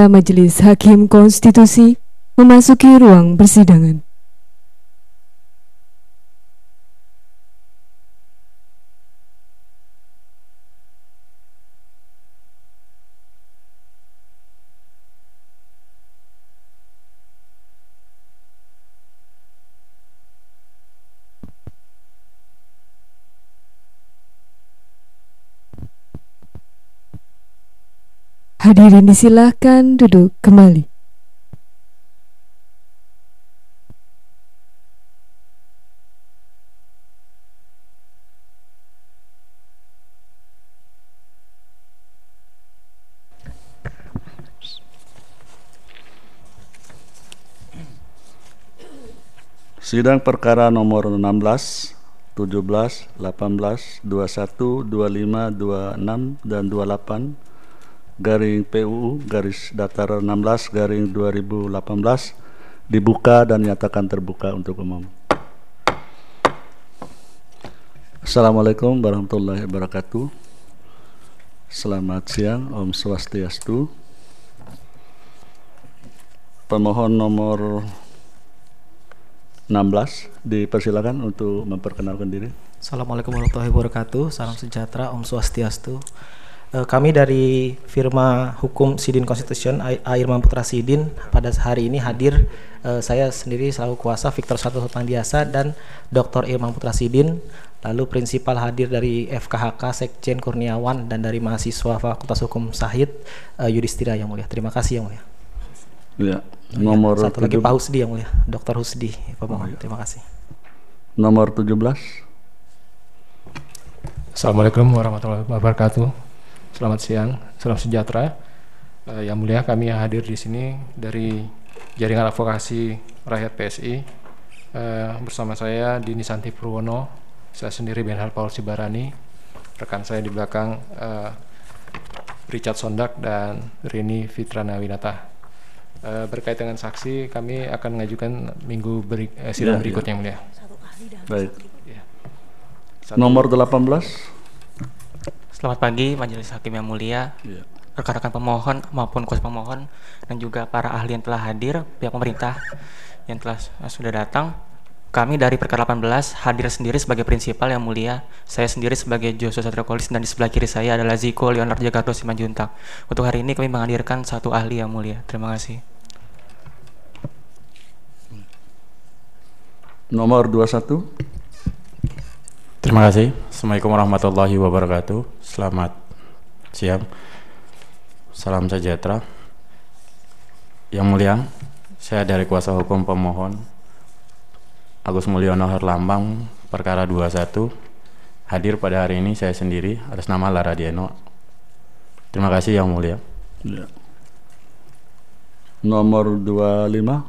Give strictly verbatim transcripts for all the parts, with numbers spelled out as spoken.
Ketua Majelis Hakim Konstitusi memasuki ruang persidangan. Hadirin disilahkan duduk kembali. Sidang perkara nomor enam belas, tujuh belas, delapan belas, dua puluh satu, dua puluh lima, dua puluh enam, dan dua puluh delapan garing P U U garis datar enam belas garing dua ribu delapan belas dibuka dan nyatakan terbuka untuk umum. Assalamualaikum warahmatullahi wabarakatuh. Selamat siang, Om Swastiastu. Pemohon nomor enam belas dipersilakan untuk memperkenalkan diri. Assalamualaikum warahmatullahi wabarakatuh. Salam sejahtera, Om Swastiastu. Kami dari firma hukum Sidin Constitution A. Irman Putra Sidin pada hari ini hadir, eh, saya sendiri selaku kuasa Victor Satu Hotmandiasa dan Doktor Irman Putra Sidin, lalu prinsipal hadir dari F K H K Sekjen Kurniawan dan dari mahasiswa Fakultas Hukum Sahid eh, Yudhistira yang mulia. Terima kasih yang mulia. Ya, nomor ya, satu lagi tujuh... Pak Husdi yang mulia, Doktor Husdi pemohon. Oh, ya. Terima kasih. Nomor tujuh belas. Assalamualaikum warahmatullahi wabarakatuh. Selamat siang, salam sejahtera. Uh, yang mulia, kami yang hadir di sini dari Jaringan Advokasi Rakyat P S I uh, bersama saya Dini Santi Purwono, saya sendiri Benhar Paul Sibarani, rekan saya di belakang uh, Richard Sondak dan Rini Fitrana Winata. Uh, berkait dengan saksi, kami akan mengajukan minggu beri, eh, sidang ya, berikutnya ya. Yang mulia. Baik. Ya. Nomor delapan belas. Selamat pagi Majelis Hakim yang mulia, ya. Rekan-rekan pemohon maupun kuasa pemohon dan juga para ahli yang telah hadir, pihak pemerintah yang telah sudah datang. Kami dari perkara delapan belas hadir sendiri sebagai prinsipal yang mulia. Saya sendiri sebagai Joshua Satrio Kolis dan di sebelah kiri saya adalah Ziko Leonard Jakarta Simanjuntak. Untuk hari ini kami menghadirkan satu ahli yang mulia. Terima kasih. Nomor dua puluh satu. Terima kasih. Assalamualaikum warahmatullahi wabarakatuh. Selamat siang. Salam sejahtera. Yang mulia, saya dari kuasa hukum pemohon Agus Mulyono Herlambang, perkara dua puluh satu. Hadir pada hari ini saya sendiri atas nama Lara Dieno. Terima kasih yang mulia. Ya. Nomor dua puluh lima.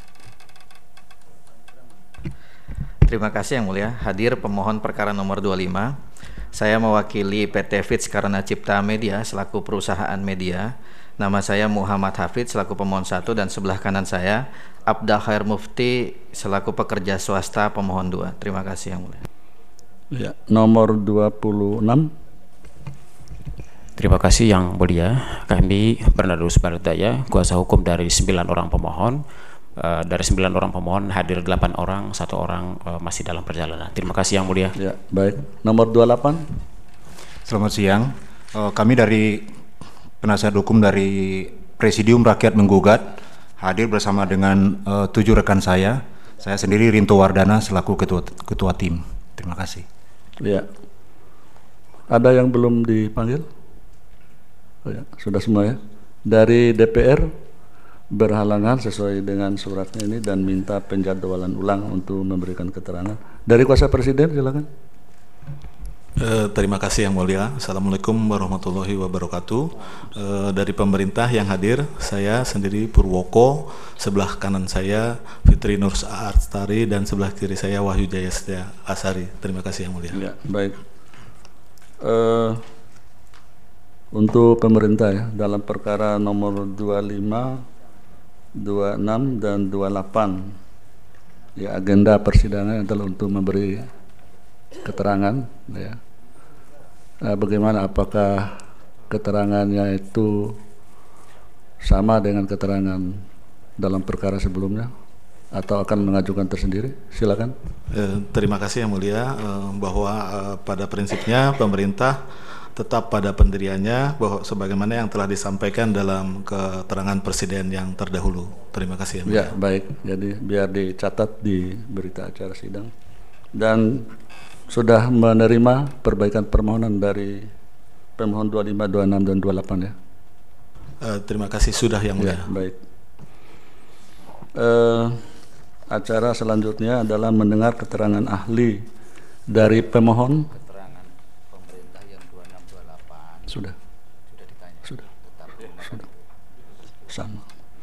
Terima kasih yang mulia. Hadir pemohon perkara nomor dua puluh lima. Saya mewakili P T Fitz Karana Cipta Media selaku perusahaan media. Nama saya Muhammad Hafid selaku pemohon satu dan sebelah kanan saya Abda Khair Mufti selaku pekerja swasta pemohon dua. Terima kasih yang mulia. Ya, nomor dua puluh enam. Terima kasih yang mulia. Kami Bernardo Subardaya, kuasa hukum dari sembilan orang pemohon. Uh, dari sembilan orang pemohon hadir delapan orang, satu orang uh, masih dalam perjalanan. Terima kasih yang mulia. Ya, baik. Nomor dua puluh delapan. Selamat siang. Uh, kami dari penasihat hukum dari Presidium Rakyat Menggugat hadir bersama dengan uh, tujuh rekan saya. Saya sendiri Rinto Wardana selaku ketua ketua tim. Terima kasih. Ya. Ada yang belum dipanggil? Oh ya, sudah semua ya. Dari D P R berhalangan sesuai dengan suratnya ini dan minta penjadwalan ulang untuk memberikan keterangan. Dari kuasa Presiden silakan. Eh, terima kasih yang mulia. Assalamualaikum warahmatullahi wabarakatuh. Eh, dari pemerintah yang hadir, saya sendiri Purwoko, sebelah kanan saya Fitri Nur Astari dan sebelah kiri saya Wahyu Jayastia Asari. Terima kasih yang mulia. Ya, baik. Eh, untuk pemerintah ya, dalam perkara nomor dua puluh lima, dua puluh enam dan dua puluh delapan ya, agenda persidangan adalah untuk memberi keterangan ya. Nah, bagaimana, apakah keterangannya itu sama dengan keterangan dalam perkara sebelumnya atau akan mengajukan tersendiri? Silakan. Eh, terima kasih Yang Mulia, eh, bahwa eh, pada prinsipnya pemerintah tetap pada pendiriannya bahwa sebagaimana yang telah disampaikan dalam keterangan Presiden yang terdahulu. Terima kasih Yang Mulia. Ya, baik. Jadi biar dicatat di berita acara sidang. Dan sudah menerima perbaikan permohonan dari pemohon dua puluh lima, dua puluh enam dan dua puluh delapan ya. Uh, terima kasih sudah Yang Mulia. Ya, baik. Uh, acara selanjutnya adalah mendengar keterangan ahli dari pemohon. Keterangan pemerintah yang dua puluh enam dua puluh delapan Sudah. Sudah ditanya. Sudah. Tetap Sudah. Sama.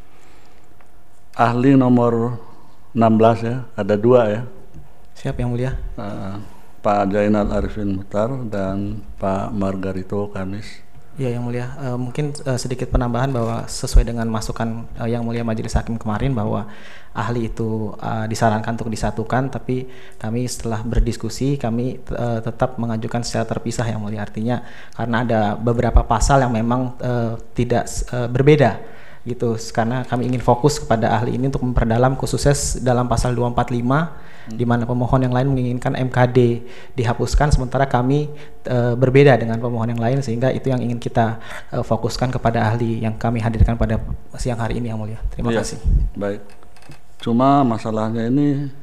Ahli nomor enam belas ya, ada dua ya. Siap Yang Mulia. Uh, Pak Jainal Arifin Muhtar dan Pak Margarito Kamis. Ya Yang Mulia, uh, mungkin uh, sedikit penambahan bahwa sesuai dengan masukan uh, Yang Mulia Majelis Hakim kemarin bahwa ahli itu uh, disarankan untuk disatukan, tapi kami setelah berdiskusi kami uh, tetap mengajukan secara terpisah Yang Mulia. Artinya karena ada beberapa pasal yang memang uh, tidak uh, berbeda gitu, karena kami ingin fokus kepada ahli ini untuk memperdalam khususnya dalam pasal dua empat lima hmm. di mana pemohon yang lain menginginkan M K D dihapuskan, sementara kami e, berbeda dengan pemohon yang lain, sehingga itu yang ingin kita e, fokuskan kepada ahli yang kami hadirkan pada siang hari ini Yang Mulia. Terima ya, kasih. Baik. Cuma masalahnya ini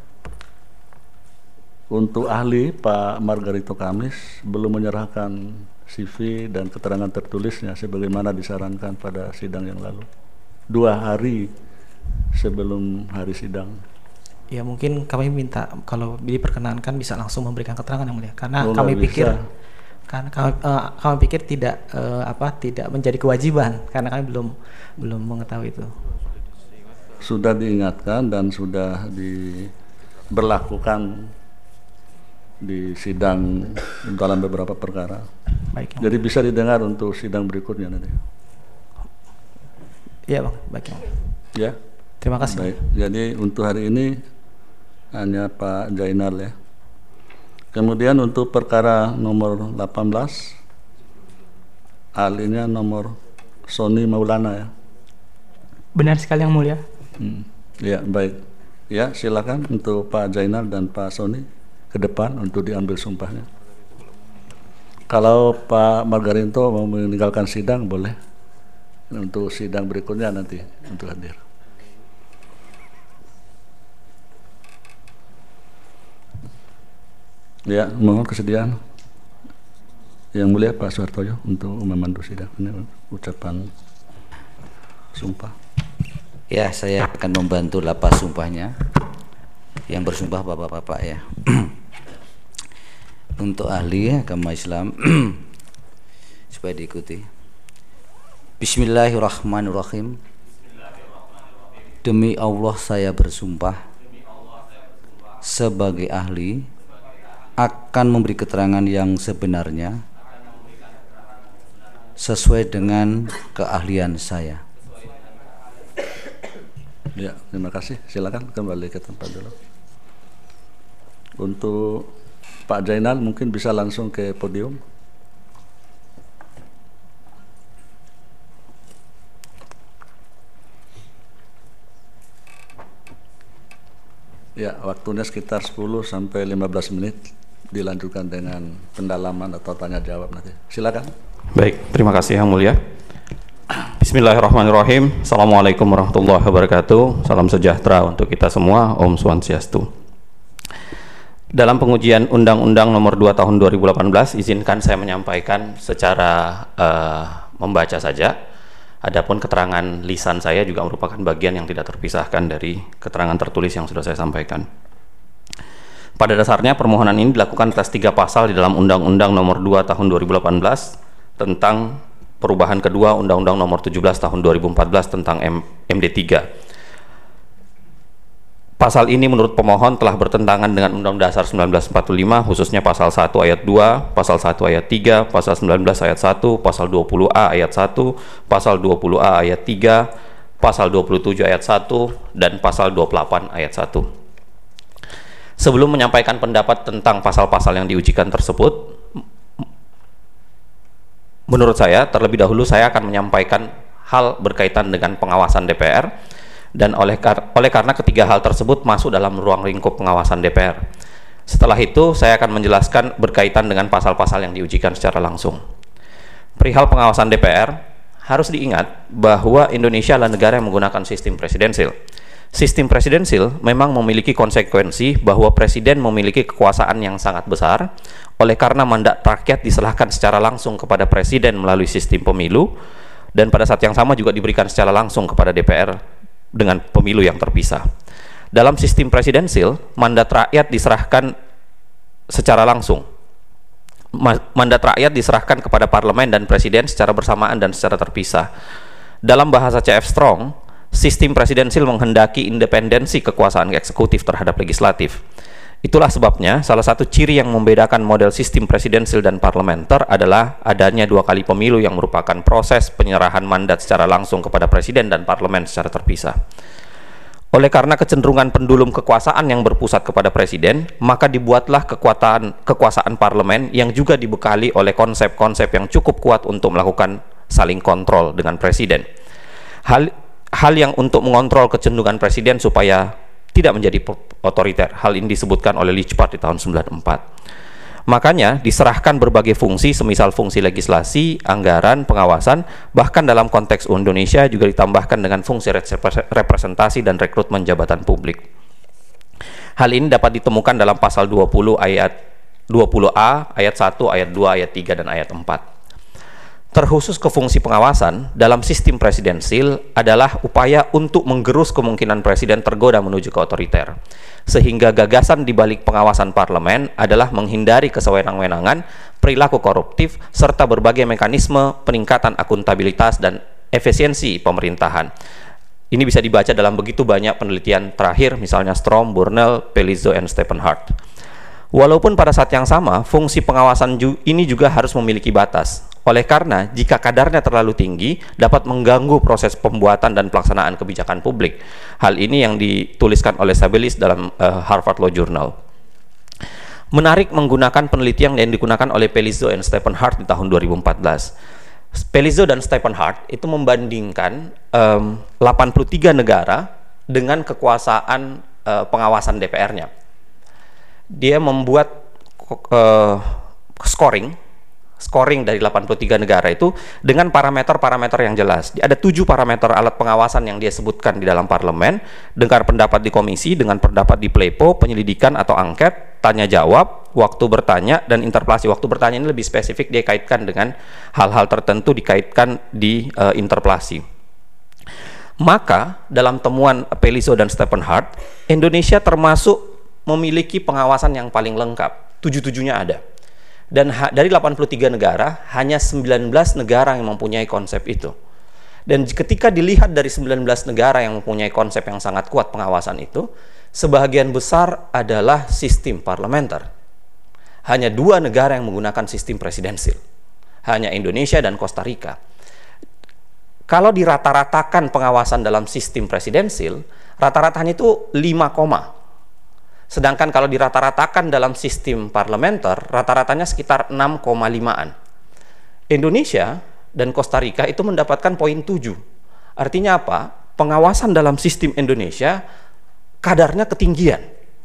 untuk ahli Pak Margarito Kamis belum menyerahkan C V dan keterangan tertulisnya sebagaimana disarankan pada sidang yang lalu. Dua hari sebelum hari sidang. Ya mungkin kami minta kalau diperkenankan bisa langsung memberikan keterangan Yang Mulia, karena oh, kami pikir bisa. karena kami, uh, kami pikir tidak uh, apa tidak menjadi kewajiban karena kami belum belum mengetahui itu. Sudah diingatkan dan sudah diberlakukan di sidang dalam beberapa perkara. Baik. Jadi bisa didengar untuk sidang berikutnya nanti. Iya Bang, baik. Ya. Terima kasih. Baik. Jadi untuk hari ini hanya Pak Jainal ya. Kemudian untuk perkara nomor delapan belas ahlinya nomor Sony Maulana ya. Benar sekali Yang Mulia. Hmm. Ya, baik. Ya, silakan untuk Pak Jainal dan Pak Sony ke depan untuk diambil sumpahnya. Kalau Pak Margarito mau meninggalkan sidang boleh. Untuk sidang berikutnya nanti untuk hadir. Ya, mohon kesediaan Yang Mulia Pak Suhartoyo untuk memandu sidang. Ini ucapan sumpah. Ya, saya akan membantu lapas sumpahnya. Yang bersumpah bapak-bapak ya. Untuk ahli agama Islam supaya diikuti. Bismillahirrahmanirrahim. Demi Allah saya bersumpah sebagai ahli akan memberi keterangan yang sebenarnya sesuai dengan keahlian saya. Ya, terima kasih. Silakan kembali ke tempat dulu. Untuk Pak Jainal mungkin bisa langsung ke podium. Ya, waktunya sekitar sepuluh sampai lima belas menit, dilanjutkan dengan pendalaman atau tanya jawab nanti. Silakan. Baik, terima kasih Yang Mulia. Bismillahirrahmanirrahim. Assalamualaikum warahmatullahi wabarakatuh. Salam sejahtera untuk kita semua. Om Swastiastu. Dalam pengujian Undang-Undang Nomor dua Tahun dua ribu delapan belas, izinkan saya menyampaikan secara uh, membaca saja. Adapun keterangan lisan saya juga merupakan bagian yang tidak terpisahkan dari keterangan tertulis yang sudah saya sampaikan. Pada dasarnya permohonan ini dilakukan atas tiga pasal di dalam Undang-Undang Nomor dua Tahun dua ribu delapan belas tentang perubahan kedua Undang-Undang Nomor tujuh belas Tahun dua ribu empat belas tentang M D tiga. Pasal ini menurut pemohon telah bertentangan dengan Undang-Undang Dasar seribu sembilan ratus empat puluh lima, khususnya pasal satu ayat dua, pasal satu ayat tiga, pasal sembilan belas ayat satu, pasal dua puluh A ayat satu, pasal dua puluh A ayat tiga, pasal dua puluh tujuh ayat satu, dan pasal dua puluh delapan ayat satu. Sebelum menyampaikan pendapat tentang pasal-pasal yang diujikan tersebut, menurut saya terlebih dahulu saya akan menyampaikan hal berkaitan dengan pengawasan D P R, dan oleh, kar oleh karena ketiga hal tersebut masuk dalam ruang lingkup pengawasan D P R. Setelah itu saya akan menjelaskan berkaitan dengan pasal-pasal yang diujikan secara langsung. Perihal pengawasan D P R, harus diingat bahwa Indonesia adalah negara yang menggunakan sistem presidensil. Sistem presidensil memang memiliki konsekuensi bahwa presiden memiliki kekuasaan yang sangat besar, oleh karena mandat rakyat diserahkan secara langsung kepada presiden melalui sistem pemilu, dan pada saat yang sama juga diberikan secara langsung kepada D P R dengan pemilu yang terpisah. Dalam sistem presidensil, mandat rakyat diserahkan secara langsung. Mandat rakyat diserahkan kepada parlemen dan presiden secara bersamaan dan secara terpisah. Dalam bahasa C F Strong, sistem presidensil menghendaki independensi kekuasaan eksekutif terhadap legislatif. Itulah sebabnya salah satu ciri yang membedakan model sistem presidensil dan parlementer adalah adanya dua kali pemilu yang merupakan proses penyerahan mandat secara langsung kepada presiden dan parlemen secara terpisah. Oleh karena kecenderungan pendulum kekuasaan yang berpusat kepada presiden, maka dibuatlah kekuatan kekuasaan parlemen yang juga dibekali oleh konsep-konsep yang cukup kuat untuk melakukan saling kontrol dengan presiden. Hal hal yang untuk mengontrol kecenderungan presiden supaya tidak menjadi otoriter. Hal ini disebutkan oleh Lichbart di tahun sembilan puluh empat. Makanya diserahkan berbagai fungsi, semisal fungsi legislasi, anggaran, pengawasan, bahkan dalam konteks Indonesia juga ditambahkan dengan fungsi representasi dan rekrutmen jabatan publik. Hal ini dapat ditemukan dalam pasal dua puluh ayat dua puluh A, ayat satu, ayat dua, ayat tiga, dan ayat empat. Terkhusus ke fungsi pengawasan dalam sistem presidensil adalah upaya untuk menggerus kemungkinan presiden tergoda menuju ke otoriter, sehingga gagasan di balik pengawasan parlemen adalah menghindari kesewenang-wenangan, perilaku koruptif, serta berbagai mekanisme peningkatan akuntabilitas dan efisiensi pemerintahan. Ini bisa dibaca dalam begitu banyak penelitian terakhir, misalnya Strom, Burnell, Pelizzo, and Stephen Hart. Walaupun pada saat yang sama, fungsi pengawasan ini juga harus memiliki batas. Oleh karena jika kadarnya terlalu tinggi, dapat mengganggu proses pembuatan dan pelaksanaan kebijakan publik. Hal ini yang dituliskan oleh Sabelis dalam uh, Harvard Law Journal. Menarik menggunakan penelitian yang digunakan oleh Pelizzo dan Stephen Hart di tahun dua ribu empat belas. Pelizzo dan Stephen Hart itu membandingkan um, delapan puluh tiga negara dengan kekuasaan uh, pengawasan D P R-nya. Dia membuat uh, scoring scoring dari delapan puluh tiga negara itu dengan parameter-parameter yang jelas. Ada tujuh parameter alat pengawasan yang dia sebutkan di dalam parlemen, dengar pendapat di komisi, dengan pendapat di plepo, penyelidikan atau angket, tanya jawab, waktu bertanya, dan interpelasi. Waktu bertanya ini lebih spesifik, dia kaitkan dengan hal-hal tertentu dikaitkan di uh, interpelasi. Maka dalam temuan Pelizzo dan Stephen Hart, Indonesia termasuk memiliki pengawasan yang paling lengkap. Tujuh-tujuhnya ada. Dan dari delapan puluh tiga negara, hanya sembilan belas negara yang mempunyai konsep itu. Dan ketika dilihat dari sembilan belas negara yang mempunyai konsep yang sangat kuat pengawasan itu, sebagian besar adalah sistem parlementer. Hanya dua negara yang menggunakan sistem presidensil. Hanya Indonesia dan Costa Rica. Kalau dirata-ratakan pengawasan dalam sistem presidensil, rata-ratanya itu lima, sedangkan kalau dirata-ratakan dalam sistem parlementer, rata-ratanya sekitar enam koma lima-an. Indonesia dan Costa Rica itu mendapatkan poin tujuh. Artinya apa? Pengawasan dalam sistem Indonesia kadarnya ketinggian,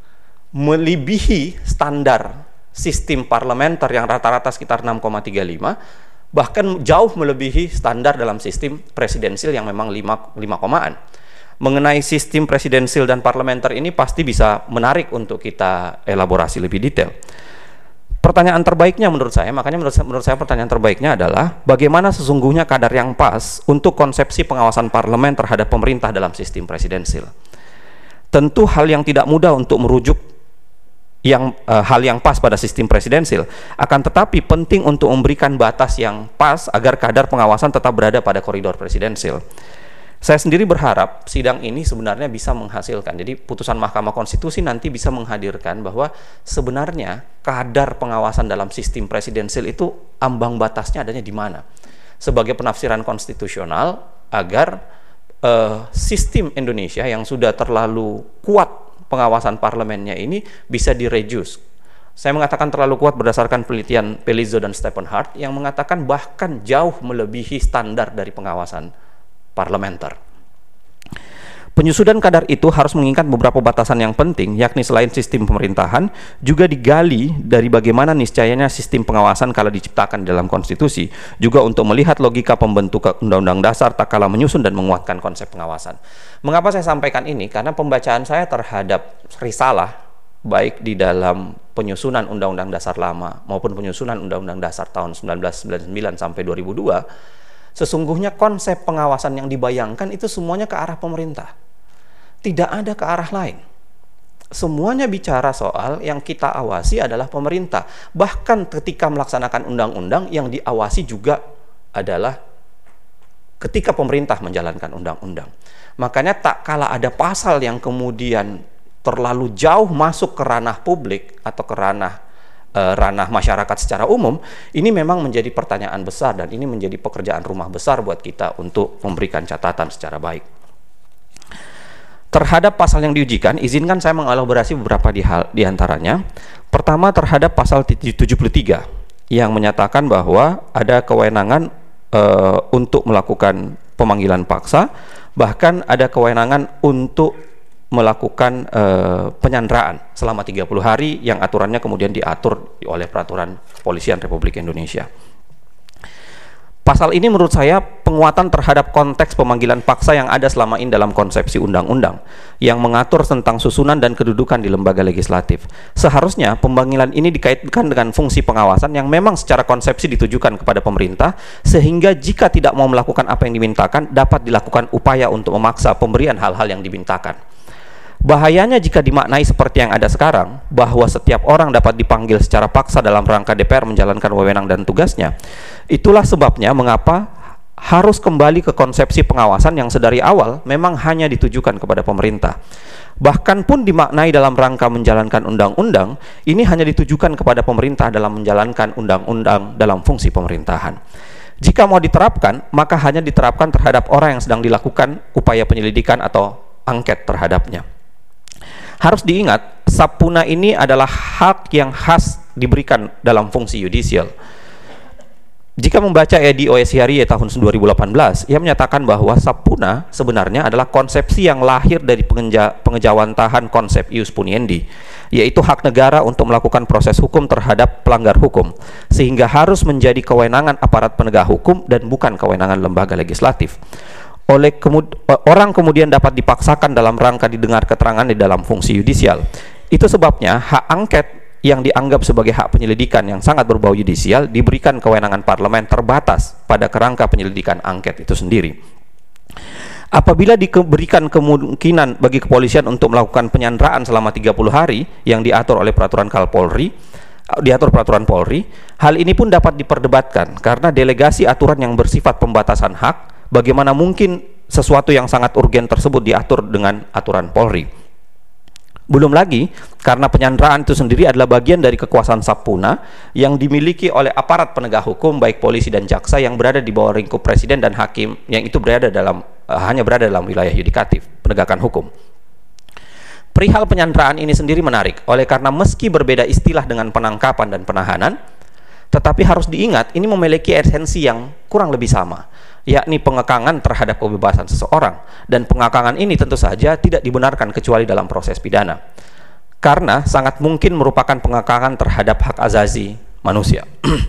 melebihi standar sistem parlementer yang rata-rata sekitar enam koma tiga lima, bahkan jauh melebihi standar dalam sistem presidensil yang memang lima, lima komaan. Mengenai sistem presidensil dan parlementer ini pasti bisa menarik untuk kita elaborasi lebih detail. Pertanyaan terbaiknya menurut saya, makanya menurut saya, menurut saya pertanyaan terbaiknya adalah bagaimana sesungguhnya kadar yang pas untuk konsepsi pengawasan parlemen terhadap pemerintah dalam sistem presidensil. Tentu hal yang tidak mudah untuk merujuk yang uh, hal yang pas pada sistem presidensil, akan tetapi penting untuk memberikan batas yang pas agar kadar pengawasan tetap berada pada koridor presidensil. Saya sendiri berharap sidang ini sebenarnya bisa menghasilkan, jadi putusan Mahkamah Konstitusi nanti bisa menghadirkan bahwa sebenarnya kadar pengawasan dalam sistem presidensil itu ambang batasnya adanya di mana, sebagai penafsiran konstitusional agar uh, sistem Indonesia yang sudah terlalu kuat pengawasan parlemennya ini bisa direduce. Saya mengatakan terlalu kuat berdasarkan penelitian Pelizzo dan Stephen Hart yang mengatakan bahkan jauh melebihi standar dari pengawasan parlementer. Penyusunan kadar itu harus mengingat beberapa batasan yang penting, yakni selain sistem pemerintahan, juga digali dari bagaimana niscayanya sistem pengawasan kala diciptakan dalam konstitusi, juga untuk melihat logika pembentukan undang-undang dasar tak kala menyusun dan menguatkan konsep pengawasan. Mengapa saya sampaikan ini? Karena pembacaan saya terhadap risalah, baik di dalam penyusunan undang-undang dasar lama maupun penyusunan undang-undang dasar tahun seribu sembilan ratus sembilan puluh sembilan sampai dua ribu dua, sesungguhnya konsep pengawasan yang dibayangkan itu semuanya ke arah pemerintah. Tidak ada ke arah lain. Semuanya bicara soal yang kita awasi adalah pemerintah. Bahkan ketika melaksanakan undang-undang, yang diawasi juga adalah ketika pemerintah menjalankan undang-undang. Makanya tak kala ada pasal yang kemudian terlalu jauh masuk ke ranah publik atau ke ranah eh, ranah masyarakat secara umum, ini memang menjadi pertanyaan besar, dan ini menjadi pekerjaan rumah besar buat kita untuk memberikan catatan secara baik. Terhadap pasal yang diujikan, izinkan saya mengelaborasi beberapa di, hal, di antaranya. Pertama, terhadap pasal tujuh puluh tiga yang menyatakan bahwa ada kewenangan e, untuk melakukan pemanggilan paksa, bahkan ada kewenangan untuk melakukan e, penyanderaan selama tiga puluh hari yang aturannya kemudian diatur oleh Peraturan Kepolisian Republik Indonesia. Pasal ini menurut saya penguatan terhadap konteks pemanggilan paksa yang ada selama ini dalam konsepsi undang-undang yang mengatur tentang susunan dan kedudukan di lembaga legislatif. Seharusnya pemanggilan ini dikaitkan dengan fungsi pengawasan yang memang secara konsepsi ditujukan kepada pemerintah, sehingga jika tidak mau melakukan apa yang dimintakan, dapat dilakukan upaya untuk memaksa pemberian hal-hal yang dimintakan. Bahayanya jika dimaknai seperti yang ada sekarang, bahwa setiap orang dapat dipanggil secara paksa dalam rangka D P R menjalankan wewenang dan tugasnya. Itulah sebabnya mengapa harus kembali ke konsepsi pengawasan yang sedari awal memang hanya ditujukan kepada pemerintah. Bahkan pun dimaknai dalam rangka menjalankan undang-undang, ini hanya ditujukan kepada pemerintah dalam menjalankan undang-undang dalam fungsi pemerintahan. Jika mau diterapkan, maka hanya diterapkan terhadap orang yang sedang dilakukan upaya penyelidikan atau angket terhadapnya. Harus diingat, subpoena ini adalah hak yang khas diberikan dalam fungsi yudisial. Jika membaca Edi Oesiarie tahun dua ribu delapan belas, ia menyatakan bahwa subpoena sebenarnya adalah konsepsi yang lahir dari pengeja pengejawantahan konsep ius puniendi, yaitu hak negara untuk melakukan proses hukum terhadap pelanggar hukum, sehingga harus menjadi kewenangan aparat penegak hukum dan bukan kewenangan lembaga legislatif. Oleh kemud orang kemudian dapat dipaksakan dalam rangka didengar keterangan di dalam fungsi yudisial. Itu sebabnya hak angket yang dianggap sebagai hak penyelidikan yang sangat berbau yudisial diberikan kewenangan parlemen terbatas pada kerangka penyelidikan angket itu sendiri. Apabila diberikan kemungkinan bagi kepolisian untuk melakukan penyanderaan selama tiga puluh hari yang diatur oleh peraturan Kapolri, diatur peraturan Polri, hal ini pun dapat diperdebatkan karena delegasi aturan yang bersifat pembatasan hak. Bagaimana mungkin sesuatu yang sangat urgen tersebut diatur dengan aturan Polri? Belum lagi karena penyanderaan itu sendiri adalah bagian dari kekuasaan subpoena yang dimiliki oleh aparat penegak hukum baik polisi dan jaksa yang berada di bawah lingkup presiden dan hakim yang itu berada dalam uh, hanya berada dalam wilayah yudikatif penegakan hukum. Perihal penyanderaan ini sendiri menarik oleh karena meski berbeda istilah dengan penangkapan dan penahanan, tetapi harus diingat ini memiliki esensi yang kurang lebih sama, yakni pengekangan terhadap kebebasan seseorang, dan pengekangan ini tentu saja tidak dibenarkan kecuali dalam proses pidana karena sangat mungkin merupakan pengekangan terhadap hak azazi manusia.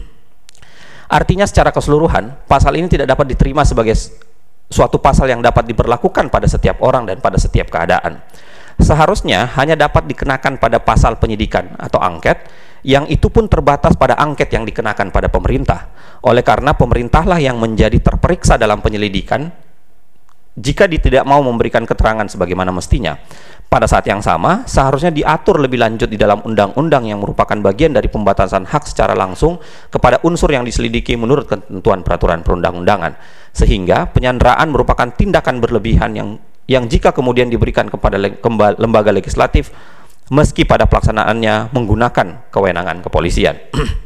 Artinya secara keseluruhan pasal ini tidak dapat diterima sebagai suatu pasal yang dapat diberlakukan pada setiap orang dan pada setiap keadaan. Seharusnya hanya dapat dikenakan pada pasal penyidikan atau angket, yang itu pun terbatas pada angket yang dikenakan pada pemerintah. Oleh karena pemerintahlah yang menjadi terperiksa dalam penyelidikan jika dia tidak mau memberikan keterangan sebagaimana mestinya. Pada saat yang sama, seharusnya diatur lebih lanjut di dalam undang-undang yang merupakan bagian dari pembatasan hak secara langsung kepada unsur yang diselidiki menurut ketentuan peraturan perundang-undangan, sehingga penyanderaan merupakan tindakan berlebihan yang yang jika kemudian diberikan kepada lembaga legislatif meski pada pelaksanaannya menggunakan kewenangan kepolisian.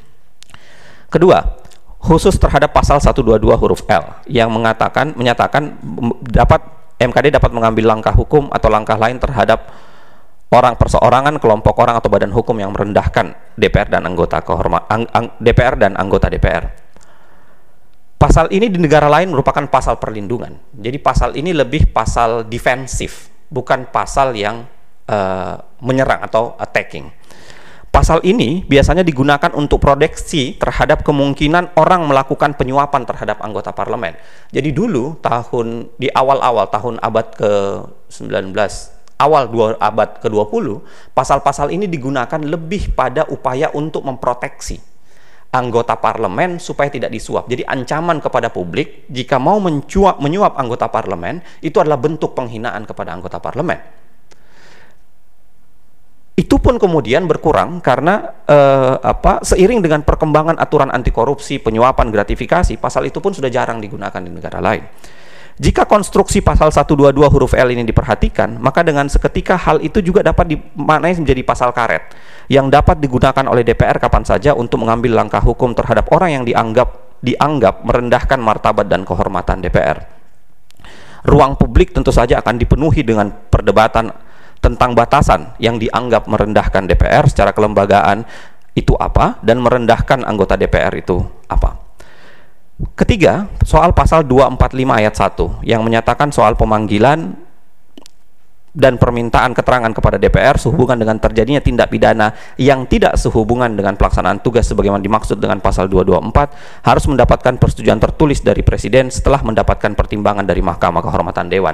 Kedua, khusus terhadap pasal seratus dua puluh dua huruf L yang mengatakan menyatakan dapat M K D dapat mengambil langkah hukum atau langkah lain terhadap orang perseorangan, kelompok orang atau badan hukum yang merendahkan D P R dan anggota kehormat D P R dan anggota D P R. Pasal ini di negara lain merupakan pasal perlindungan. Jadi pasal ini lebih pasal defensif, bukan pasal yang uh, menyerang atau attacking. Pasal ini biasanya digunakan untuk proteksi terhadap kemungkinan orang melakukan penyuapan terhadap anggota parlemen. Jadi dulu tahun di awal-awal tahun abad ke sembilan belas, awal dua, abad ke dua puluh, pasal-pasal ini digunakan lebih pada upaya untuk memproteksi anggota parlemen supaya tidak disuap. Jadi ancaman kepada publik jika mau mencuap, menyuap anggota parlemen itu adalah bentuk penghinaan kepada anggota parlemen. Itu pun kemudian berkurang karena eh, apa, seiring dengan perkembangan aturan anti korupsi, penyuapan, gratifikasi, pasal itu pun sudah jarang digunakan di negara lain. Jika konstruksi pasal seratus dua puluh dua huruf L ini diperhatikan, maka dengan seketika hal itu juga dapat dimaknai menjadi pasal karet yang dapat digunakan oleh D P R kapan saja untuk mengambil langkah hukum terhadap orang yang dianggap dianggap merendahkan martabat dan kehormatan D P R. Ruang publik tentu saja akan dipenuhi dengan perdebatan tentang batasan yang dianggap merendahkan D P R secara kelembagaan itu apa, dan merendahkan anggota D P R itu apa. Ketiga, soal pasal dua ratus empat puluh lima ayat satu yang menyatakan soal pemanggilan dan permintaan keterangan kepada D P R sehubungan dengan terjadinya tindak pidana yang tidak sehubungan dengan pelaksanaan tugas sebagaimana dimaksud dengan pasal dua ratus dua puluh empat harus mendapatkan persetujuan tertulis dari Presiden setelah mendapatkan pertimbangan dari Mahkamah Kehormatan Dewan.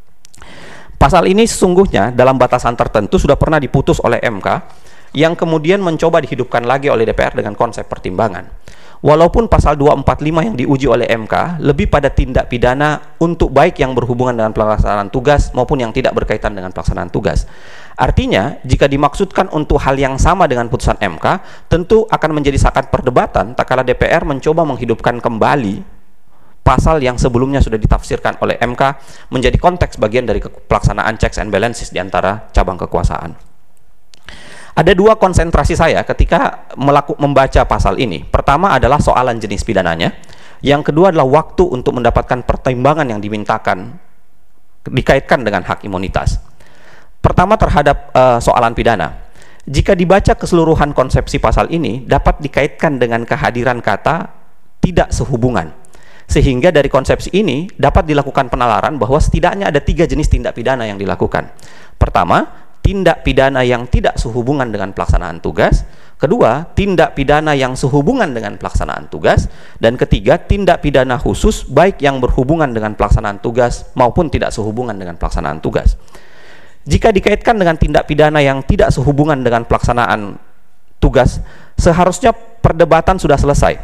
Pasal ini sesungguhnya dalam batasan tertentu sudah pernah diputus oleh M K yang kemudian mencoba dihidupkan lagi oleh D P R dengan konsep pertimbangan. Walaupun pasal dua ratus empat puluh lima yang diuji oleh M K lebih pada tindak pidana untuk baik yang berhubungan dengan pelaksanaan tugas maupun yang tidak berkaitan dengan pelaksanaan tugas. Artinya, jika dimaksudkan untuk hal yang sama dengan putusan M K, tentu akan menjadi sangat perdebatan tak kala D P R mencoba menghidupkan kembali pasal yang sebelumnya sudah ditafsirkan oleh M K menjadi konteks bagian dari pelaksanaan checks and balances di antara cabang kekuasaan. Ada dua konsentrasi saya ketika melaku, membaca pasal ini. Pertama adalah soalan jenis pidananya. Yang kedua adalah waktu untuk mendapatkan pertimbangan yang dimintakan dikaitkan dengan hak imunitas. Pertama terhadap uh, soalan pidana. Jika dibaca keseluruhan konsepsi pasal ini dapat dikaitkan dengan kehadiran kata tidak sehubungan. Sehingga dari konsepsi ini dapat dilakukan penalaran bahwa setidaknya ada tiga jenis tindak pidana yang dilakukan. Pertama, tindak pidana yang tidak sehubungan dengan pelaksanaan tugas. Kedua, tindak pidana yang sehubungan dengan pelaksanaan tugas. Dan ketiga, tindak pidana khusus baik yang berhubungan dengan pelaksanaan tugas maupun tidak sehubungan dengan pelaksanaan tugas. Jika dikaitkan dengan tindak pidana yang tidak sehubungan dengan pelaksanaan tugas, seharusnya perdebatan sudah selesai.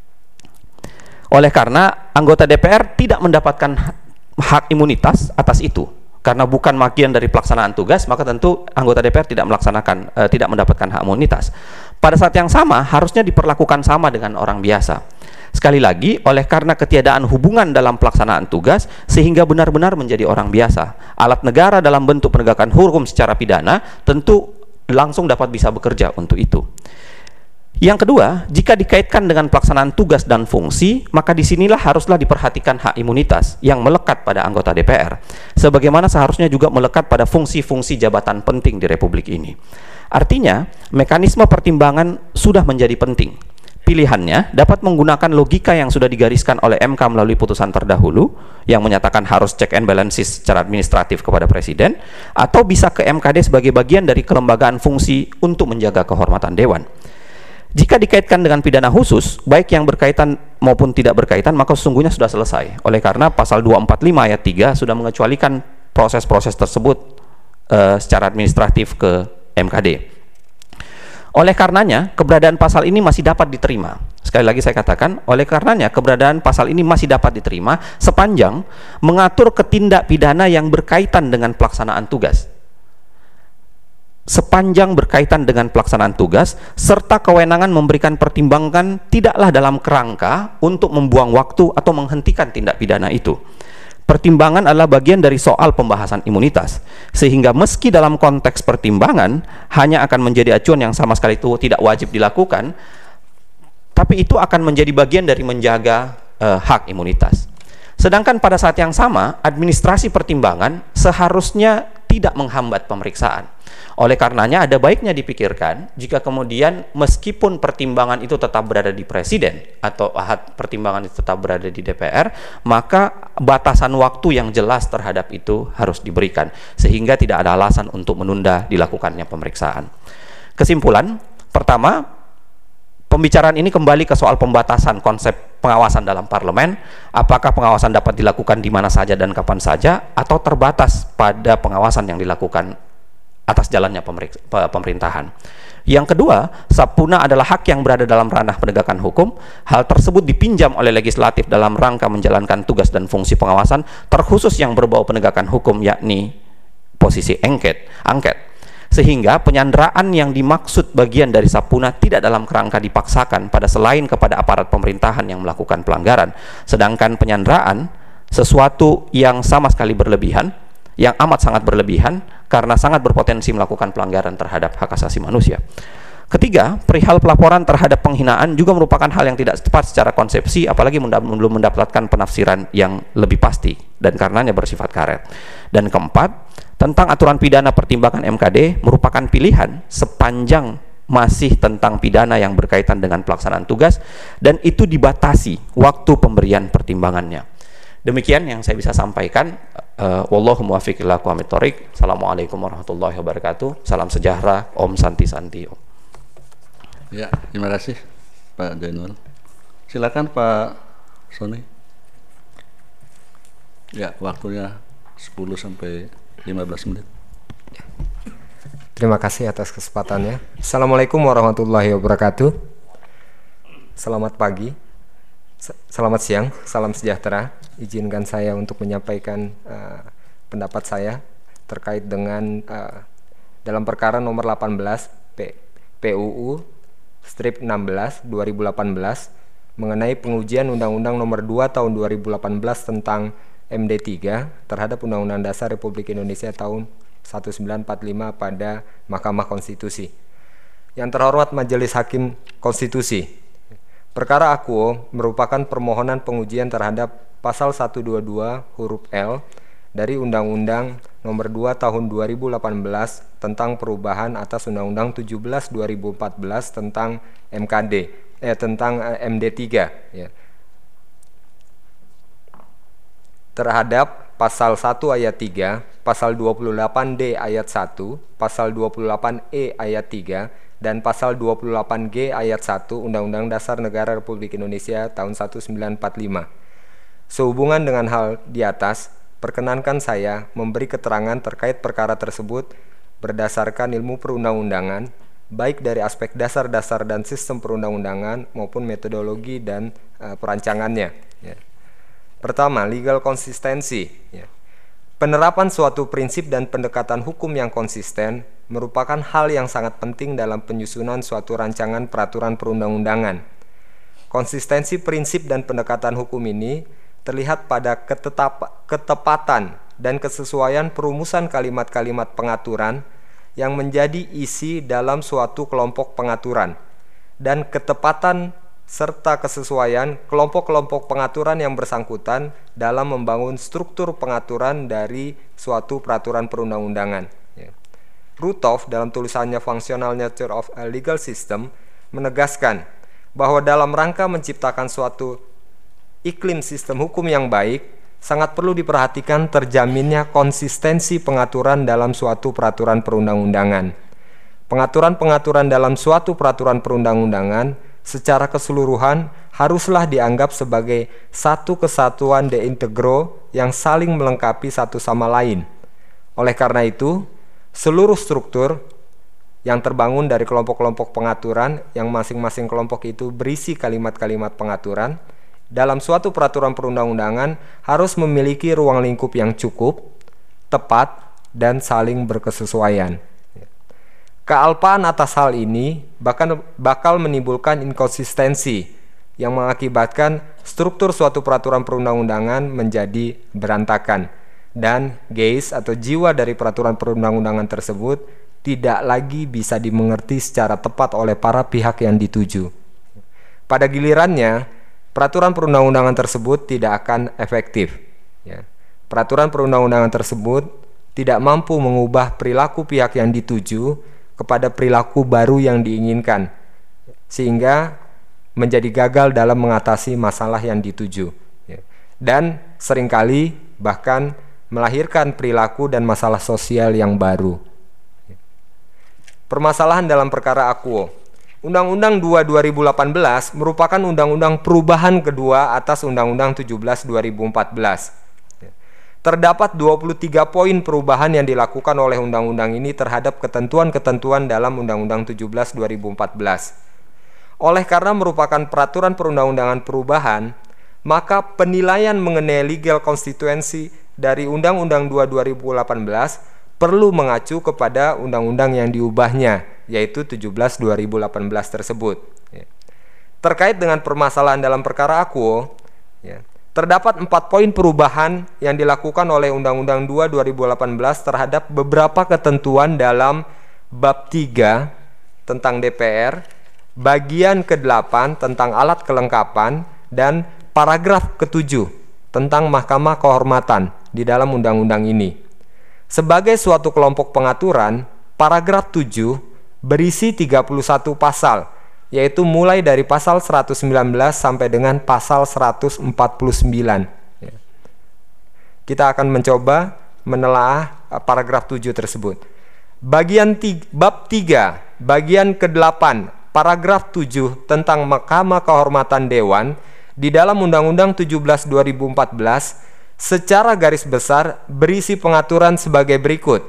Oleh karena anggota D P R tidak mendapatkan hak imunitas atas itu. Karena bukan bagian dari pelaksanaan tugas, maka tentu anggota D P R tidak melaksanakan, uh, tidak mendapatkan hak imunitas. Pada saat yang sama, harusnya diperlakukan sama dengan orang biasa. Sekali lagi, oleh karena ketiadaan hubungan dalam pelaksanaan tugas, sehingga benar-benar menjadi orang biasa. Alat negara dalam bentuk penegakan hukum secara pidana, tentu langsung dapat bisa bekerja untuk itu. Yang kedua, jika dikaitkan dengan pelaksanaan tugas dan fungsi, maka disinilah haruslah diperhatikan hak imunitas yang melekat pada anggota D P R, sebagaimana seharusnya juga melekat pada fungsi-fungsi jabatan penting di Republik ini. Artinya, mekanisme pertimbangan sudah menjadi penting. Pilihannya dapat menggunakan logika yang sudah digariskan oleh M K melalui putusan terdahulu, yang menyatakan harus check and balances secara administratif kepada Presiden, atau bisa ke M K D sebagai bagian dari kelembagaan fungsi untuk menjaga kehormatan Dewan. Jika dikaitkan dengan pidana khusus, baik yang berkaitan maupun tidak berkaitan, maka sesungguhnya sudah selesai. Oleh karena pasal dua ratus empat puluh lima ayat tiga sudah mengecualikan proses-proses tersebut uh, secara administratif ke M K D. Oleh karenanya, keberadaan pasal ini masih dapat diterima. Sekali lagi saya katakan, oleh karenanya keberadaan pasal ini masih dapat diterima sepanjang mengatur ketindak pidana yang berkaitan dengan pelaksanaan tugas. Sepanjang berkaitan dengan pelaksanaan tugas, serta kewenangan memberikan pertimbangan tidaklah dalam kerangka untuk membuang waktu atau menghentikan tindak pidana itu. Pertimbangan adalah bagian dari soal pembahasan imunitas, sehingga meski dalam konteks pertimbangan hanya akan menjadi acuan yang sama sekali itu tidak wajib dilakukan, tapi itu akan menjadi bagian dari menjaga uh, hak imunitas. Sedangkan pada saat yang sama, administrasi pertimbangan seharusnya tidak menghambat pemeriksaan. Oleh karenanya ada baiknya dipikirkan jika kemudian meskipun pertimbangan itu tetap berada di presiden atau ahad pertimbangan itu tetap berada di D P R, maka batasan waktu yang jelas terhadap itu harus diberikan sehingga tidak ada alasan untuk menunda dilakukannya pemeriksaan. Kesimpulan, pertama, pembicaraan ini kembali ke soal pembatasan konsep pengawasan dalam parlemen. Apakah pengawasan dapat dilakukan di mana saja dan kapan saja, atau terbatas pada pengawasan yang dilakukan atas jalannya pemerintahan. Yang kedua, subpuna adalah hak yang berada dalam ranah penegakan hukum. Hal tersebut dipinjam oleh legislatif dalam rangka menjalankan tugas dan fungsi pengawasan, terkhusus yang berbau penegakan hukum, yakni posisi angket. angket. Sehingga penyanderaan yang dimaksud bagian dari subpuna tidak dalam kerangka dipaksakan pada selain kepada aparat pemerintahan yang melakukan pelanggaran. Sedangkan penyanderaan sesuatu yang sama sekali berlebihan, yang amat sangat berlebihan karena sangat berpotensi melakukan pelanggaran terhadap hak asasi manusia. Ketiga, perihal pelaporan terhadap penghinaan juga merupakan hal yang tidak tepat secara konsepsi, apalagi belum mendapatkan penafsiran yang lebih pasti dan karenanya bersifat karet. Dan keempat, tentang aturan pidana pertimbangan M K D merupakan pilihan sepanjang masih tentang pidana yang berkaitan dengan pelaksanaan tugas dan itu dibatasi waktu pemberian pertimbangannya. Demikian yang saya bisa sampaikan. Uh, wallahu muwaffiq ila aqwamit thoriq. Assalamualaikum warahmatullahi wabarakatuh. Salam sejahtera, Om Santi Santi. Om. Ya, terima kasih Pak Jainul. Silakan Pak Sony. Ya, waktunya sepuluh sampai lima belas menit. Terima kasih atas kesempatannya. Assalamualaikum warahmatullahi wabarakatuh. Selamat pagi, selamat siang, salam sejahtera. Izinkan saya untuk menyampaikan uh, pendapat saya terkait dengan uh, dalam perkara nomor delapan belas P, PUU strip enam belas dua ribu delapan belas mengenai pengujian Undang-Undang nomor dua tahun dua ribu delapan belas tentang M D tiga terhadap Undang-Undang Dasar Republik Indonesia tahun seribu sembilan ratus empat puluh lima pada Mahkamah Konstitusi. Yang terhormat Majelis Hakim Konstitusi, perkara akuo merupakan permohonan pengujian terhadap pasal seratus dua puluh dua huruf L dari Undang-Undang nomor dua tahun dua ribu delapan belas tentang perubahan atas Undang-Undang tujuh belas dua ribu empat belas tentang M K D eh tentang eh, M D tiga ya. Terhadap pasal satu ayat tiga, pasal dua puluh delapan D ayat satu, pasal dua puluh delapan E ayat tiga dan pasal dua puluh delapan G ayat satu Undang-Undang Dasar Negara Republik Indonesia tahun seribu sembilan ratus empat puluh lima. Sehubungan dengan hal di atas, perkenankan saya memberi keterangan terkait perkara tersebut berdasarkan ilmu perundang-undangan, baik dari aspek dasar-dasar dan sistem perundang-undangan maupun metodologi dan uh, perancangannya. Ya. Pertama, legal konsistensi. Ya. Penerapan suatu prinsip dan pendekatan hukum yang konsisten merupakan hal yang sangat penting dalam penyusunan suatu rancangan peraturan perundang-undangan. Konsistensi prinsip dan pendekatan hukum ini terlihat pada ketetap, ketepatan dan kesesuaian perumusan kalimat-kalimat pengaturan yang menjadi isi dalam suatu kelompok pengaturan dan ketepatan serta kesesuaian kelompok-kelompok pengaturan yang bersangkutan dalam membangun struktur pengaturan dari suatu peraturan perundang-undangan. Ya. Rutov dalam tulisannya Functional Nature of a Legal System menegaskan bahwa dalam rangka menciptakan suatu iklim sistem hukum yang baik, sangat perlu diperhatikan terjaminnya konsistensi pengaturan dalam suatu peraturan perundang-undangan. Pengaturan-pengaturan dalam suatu peraturan perundang-undangan secara keseluruhan haruslah dianggap sebagai satu kesatuan de integro yang saling melengkapi satu sama lain. Oleh karena itu, seluruh struktur yang terbangun dari kelompok-kelompok pengaturan yang masing-masing kelompok itu berisi kalimat-kalimat pengaturan dalam suatu peraturan perundang-undangan harus memiliki ruang lingkup yang cukup, tepat, dan saling berkesesuaian. Kealpaan atas hal ini bahkan bakal menimbulkan inkonsistensi yang mengakibatkan struktur suatu peraturan perundang-undangan menjadi berantakan dan geis atau jiwa dari peraturan perundang-undangan tersebut tidak lagi bisa dimengerti secara tepat oleh para pihak yang dituju. Pada gilirannya, peraturan perundang-undangan tersebut tidak akan efektif. Ya. Peraturan perundang-undangan tersebut tidak mampu mengubah perilaku pihak yang dituju kepada perilaku baru yang diinginkan, sehingga menjadi gagal dalam mengatasi masalah yang dituju, dan seringkali bahkan melahirkan perilaku dan masalah sosial yang baru. Permasalahan dalam perkara Akuo. Undang-Undang dua dua ribu delapan belas merupakan undang-undang perubahan kedua atas Undang-Undang tujuh belas dua ribu empat belas. Terdapat dua puluh tiga poin perubahan yang dilakukan oleh undang-undang ini terhadap ketentuan-ketentuan dalam Undang-Undang tujuh belas dua ribu empat belas. Oleh karena merupakan peraturan perundang-undangan perubahan, maka penilaian mengenai legal constituency dari Undang-Undang dua dua ribu delapan belas perlu mengacu kepada undang-undang yang diubahnya, yaitu tujuh belas dua ribu delapan belas tersebut. Terkait dengan permasalahan dalam perkara Akuo, ya, terdapat empat poin perubahan yang dilakukan oleh Undang-Undang dua dua ribu delapan belas terhadap beberapa ketentuan dalam bab tiga tentang D P R, bagian kedelapan tentang alat kelengkapan, dan paragraf ketujuh tentang Mahkamah Kehormatan di dalam undang-undang ini. Sebagai suatu kelompok pengaturan, paragraf tujuh berisi tiga puluh satu pasal, yaitu mulai dari pasal seratus sembilan belas sampai dengan pasal seratus empat puluh sembilan. Kita akan mencoba menelaah paragraf tujuh tersebut. Bagian tiga, bab tiga, bagian kedelapan, paragraf tujuh tentang Mahkamah Kehormatan Dewan di dalam Undang-Undang tujuh belas dua ribu empat belas secara garis besar berisi pengaturan sebagai berikut.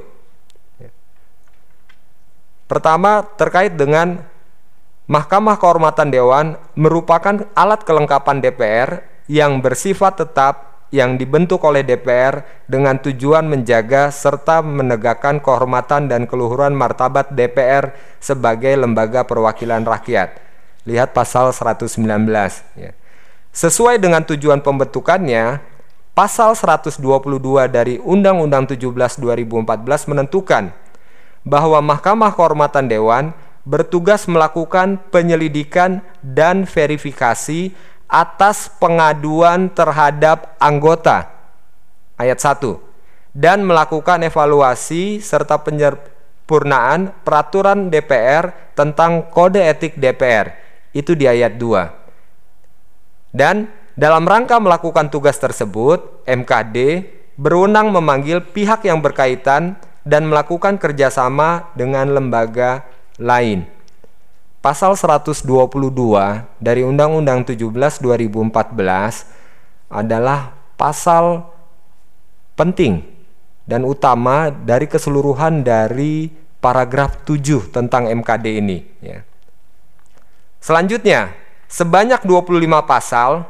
Pertama, terkait dengan Mahkamah Kehormatan Dewan merupakan alat kelengkapan D P R yang bersifat tetap yang dibentuk oleh D P R dengan tujuan menjaga serta menegakkan kehormatan dan keluhuran martabat D P R sebagai lembaga perwakilan rakyat. Lihat pasal seratus sembilan belas. Ya. Sesuai dengan tujuan pembentukannya, pasal seratus dua puluh dua dari Undang-Undang tujuh belas dua ribu empat belas menentukan bahwa Mahkamah Kehormatan Dewan bertugas melakukan penyelidikan dan verifikasi atas pengaduan terhadap anggota, ayat satu, dan melakukan evaluasi serta penyempurnaan peraturan D P R tentang kode etik D P R, itu di ayat dua. Dan dalam rangka melakukan tugas tersebut, M K D berwenang memanggil pihak yang berkaitan dan melakukan kerjasama dengan lembaga lain. Pasal seratus dua puluh dua dari Undang-Undang tujuh belas dua ribu empat belas adalah pasal penting dan utama dari keseluruhan dari paragraf tujuh tentang M K D ini. Ya. Selanjutnya, sebanyak dua puluh lima pasal,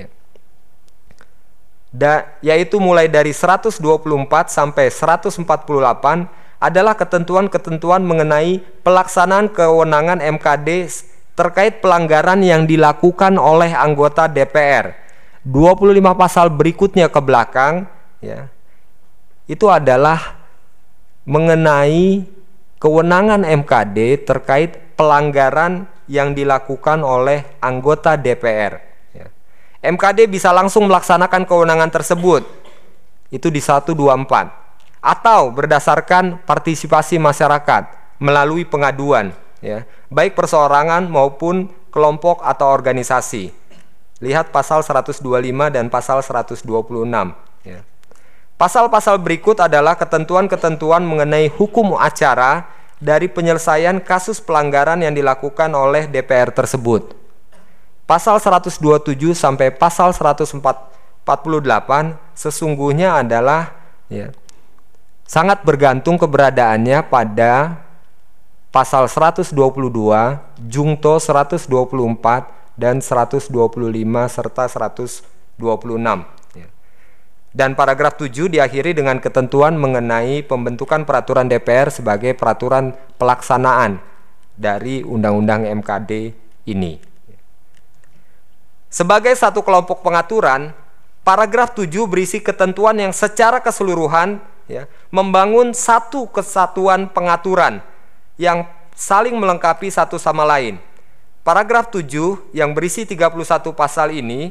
Da, yaitu mulai dari seratus dua puluh empat sampai seratus empat puluh delapan adalah ketentuan-ketentuan mengenai pelaksanaan kewenangan M K D terkait pelanggaran yang dilakukan oleh anggota D P R. dua puluh lima pasal berikutnya ke belakang, ya, itu adalah mengenai kewenangan M K D terkait pelanggaran yang dilakukan oleh anggota D P R. M K D bisa langsung melaksanakan kewenangan tersebut, itu di seratus dua puluh empat, atau berdasarkan partisipasi masyarakat melalui pengaduan, ya, baik perseorangan maupun kelompok atau organisasi. Lihat pasal seratus dua puluh lima dan pasal seratus dua puluh enam. Ya. Pasal-pasal berikut adalah ketentuan-ketentuan mengenai hukum acara dari penyelesaian kasus pelanggaran yang dilakukan oleh D P R tersebut. Pasal seratus dua puluh tujuh sampai pasal seratus empat puluh delapan sesungguhnya adalah, ya, sangat bergantung keberadaannya pada pasal seratus dua puluh dua, jungto seratus dua puluh empat dan seratus dua puluh lima serta seratus dua puluh enam. Ya. Dan paragraf tujuh diakhiri dengan ketentuan mengenai pembentukan peraturan D P R sebagai peraturan pelaksanaan dari Undang-Undang M K D ini. Sebagai satu kelompok pengaturan, paragraf tujuh berisi ketentuan yang secara keseluruhan, ya, membangun satu kesatuan pengaturan yang saling melengkapi satu sama lain. Paragraf tujuh yang berisi tiga puluh satu pasal ini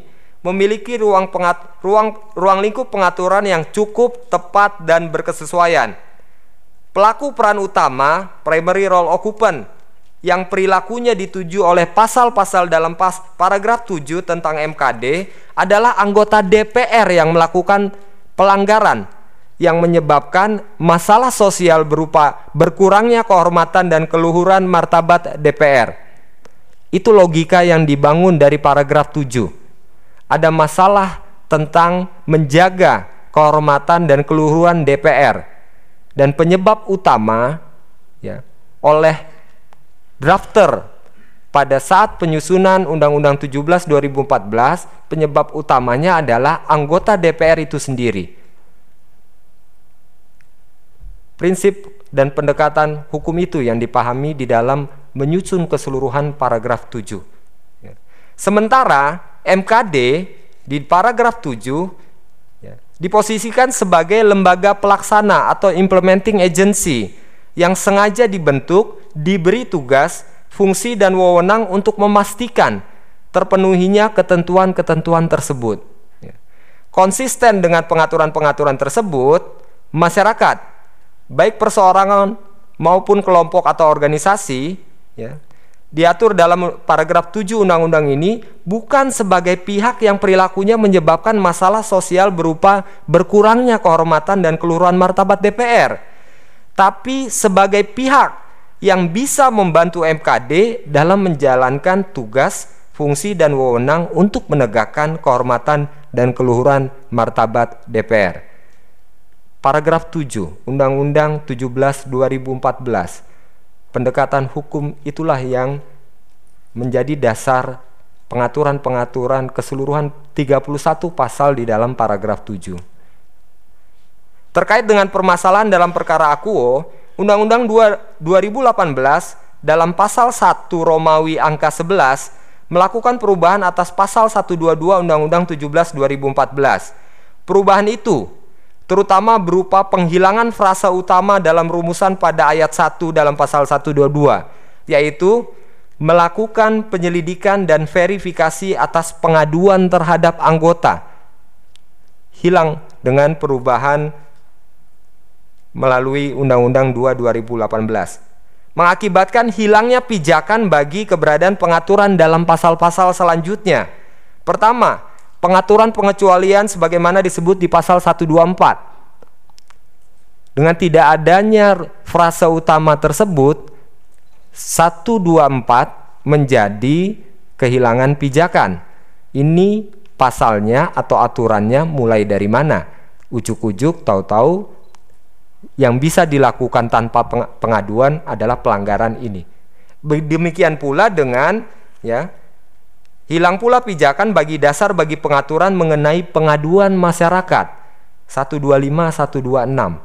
memiliki ruang, pengat, ruang, ruang lingkup pengaturan yang cukup, tepat, dan berkesesuaian. Pelaku peran utama, primary role occupant, yang perilakunya dituju oleh pasal-pasal dalam pas, paragraf tujuh tentang M K D adalah anggota D P R yang melakukan pelanggaran yang menyebabkan masalah sosial berupa berkurangnya kehormatan dan keluhuran martabat D P R. Itu logika yang dibangun dari paragraf tujuh. Ada masalah tentang menjaga kehormatan dan keluhuran D P R, dan penyebab utama ya oleh drafter pada saat penyusunan Undang-Undang tujuh belas dua ribu empat belas, penyebab utamanya adalah anggota D P R itu sendiri. Prinsip dan pendekatan hukum itu yang dipahami di dalam menyusun keseluruhan paragraf tujuh. Sementara M K D di paragraf tujuh ya, diposisikan sebagai lembaga pelaksana atau implementing agency yang sengaja dibentuk, diberi tugas, fungsi, dan wewenang untuk memastikan terpenuhinya ketentuan-ketentuan tersebut. Konsisten dengan pengaturan-pengaturan tersebut, masyarakat, baik perseorangan maupun kelompok atau organisasi, ya, diatur dalam paragraf tujuh Undang-Undang ini bukan sebagai pihak yang perilakunya menyebabkan masalah sosial berupa berkurangnya kehormatan dan keluhuran martabat D P R, tapi sebagai pihak yang bisa membantu M K D dalam menjalankan tugas, fungsi, dan wewenang untuk menegakkan kehormatan dan keluhuran martabat D P R. Paragraf tujuh Undang-Undang tujuh belas dua ribu empat belas. Pendekatan hukum itulah yang menjadi dasar pengaturan-pengaturan keseluruhan tiga puluh satu pasal di dalam paragraf tujuh. Terkait dengan permasalahan dalam perkara akuo, Undang-Undang dua ribu delapan belas dalam pasal satu Romawi angka sebelas melakukan perubahan atas pasal seratus dua puluh dua Undang-Undang tujuh belas dua ribu empat belas. Perubahan itu terutama berupa penghilangan frasa utama dalam rumusan pada ayat satu dalam pasal seratus dua puluh dua, yaitu melakukan penyelidikan dan verifikasi atas pengaduan terhadap anggota. Hilang dengan perubahan melalui Undang-Undang dua dua ribu delapan belas, mengakibatkan hilangnya pijakan bagi keberadaan pengaturan dalam pasal-pasal selanjutnya. Pertama, pengaturan pengecualian sebagaimana disebut di pasal seratus dua puluh empat. Dengan tidak adanya frasa utama tersebut, seratus dua puluh empat menjadi kehilangan pijakan. Ini pasalnya atau aturannya mulai dari mana? Ujuk-ujuk tahu-tahu yang bisa dilakukan tanpa pengaduan adalah pelanggaran ini. Demikian pula dengan ya hilang pula pijakan bagi dasar bagi pengaturan mengenai pengaduan masyarakat seratus dua puluh lima seratus dua puluh enam.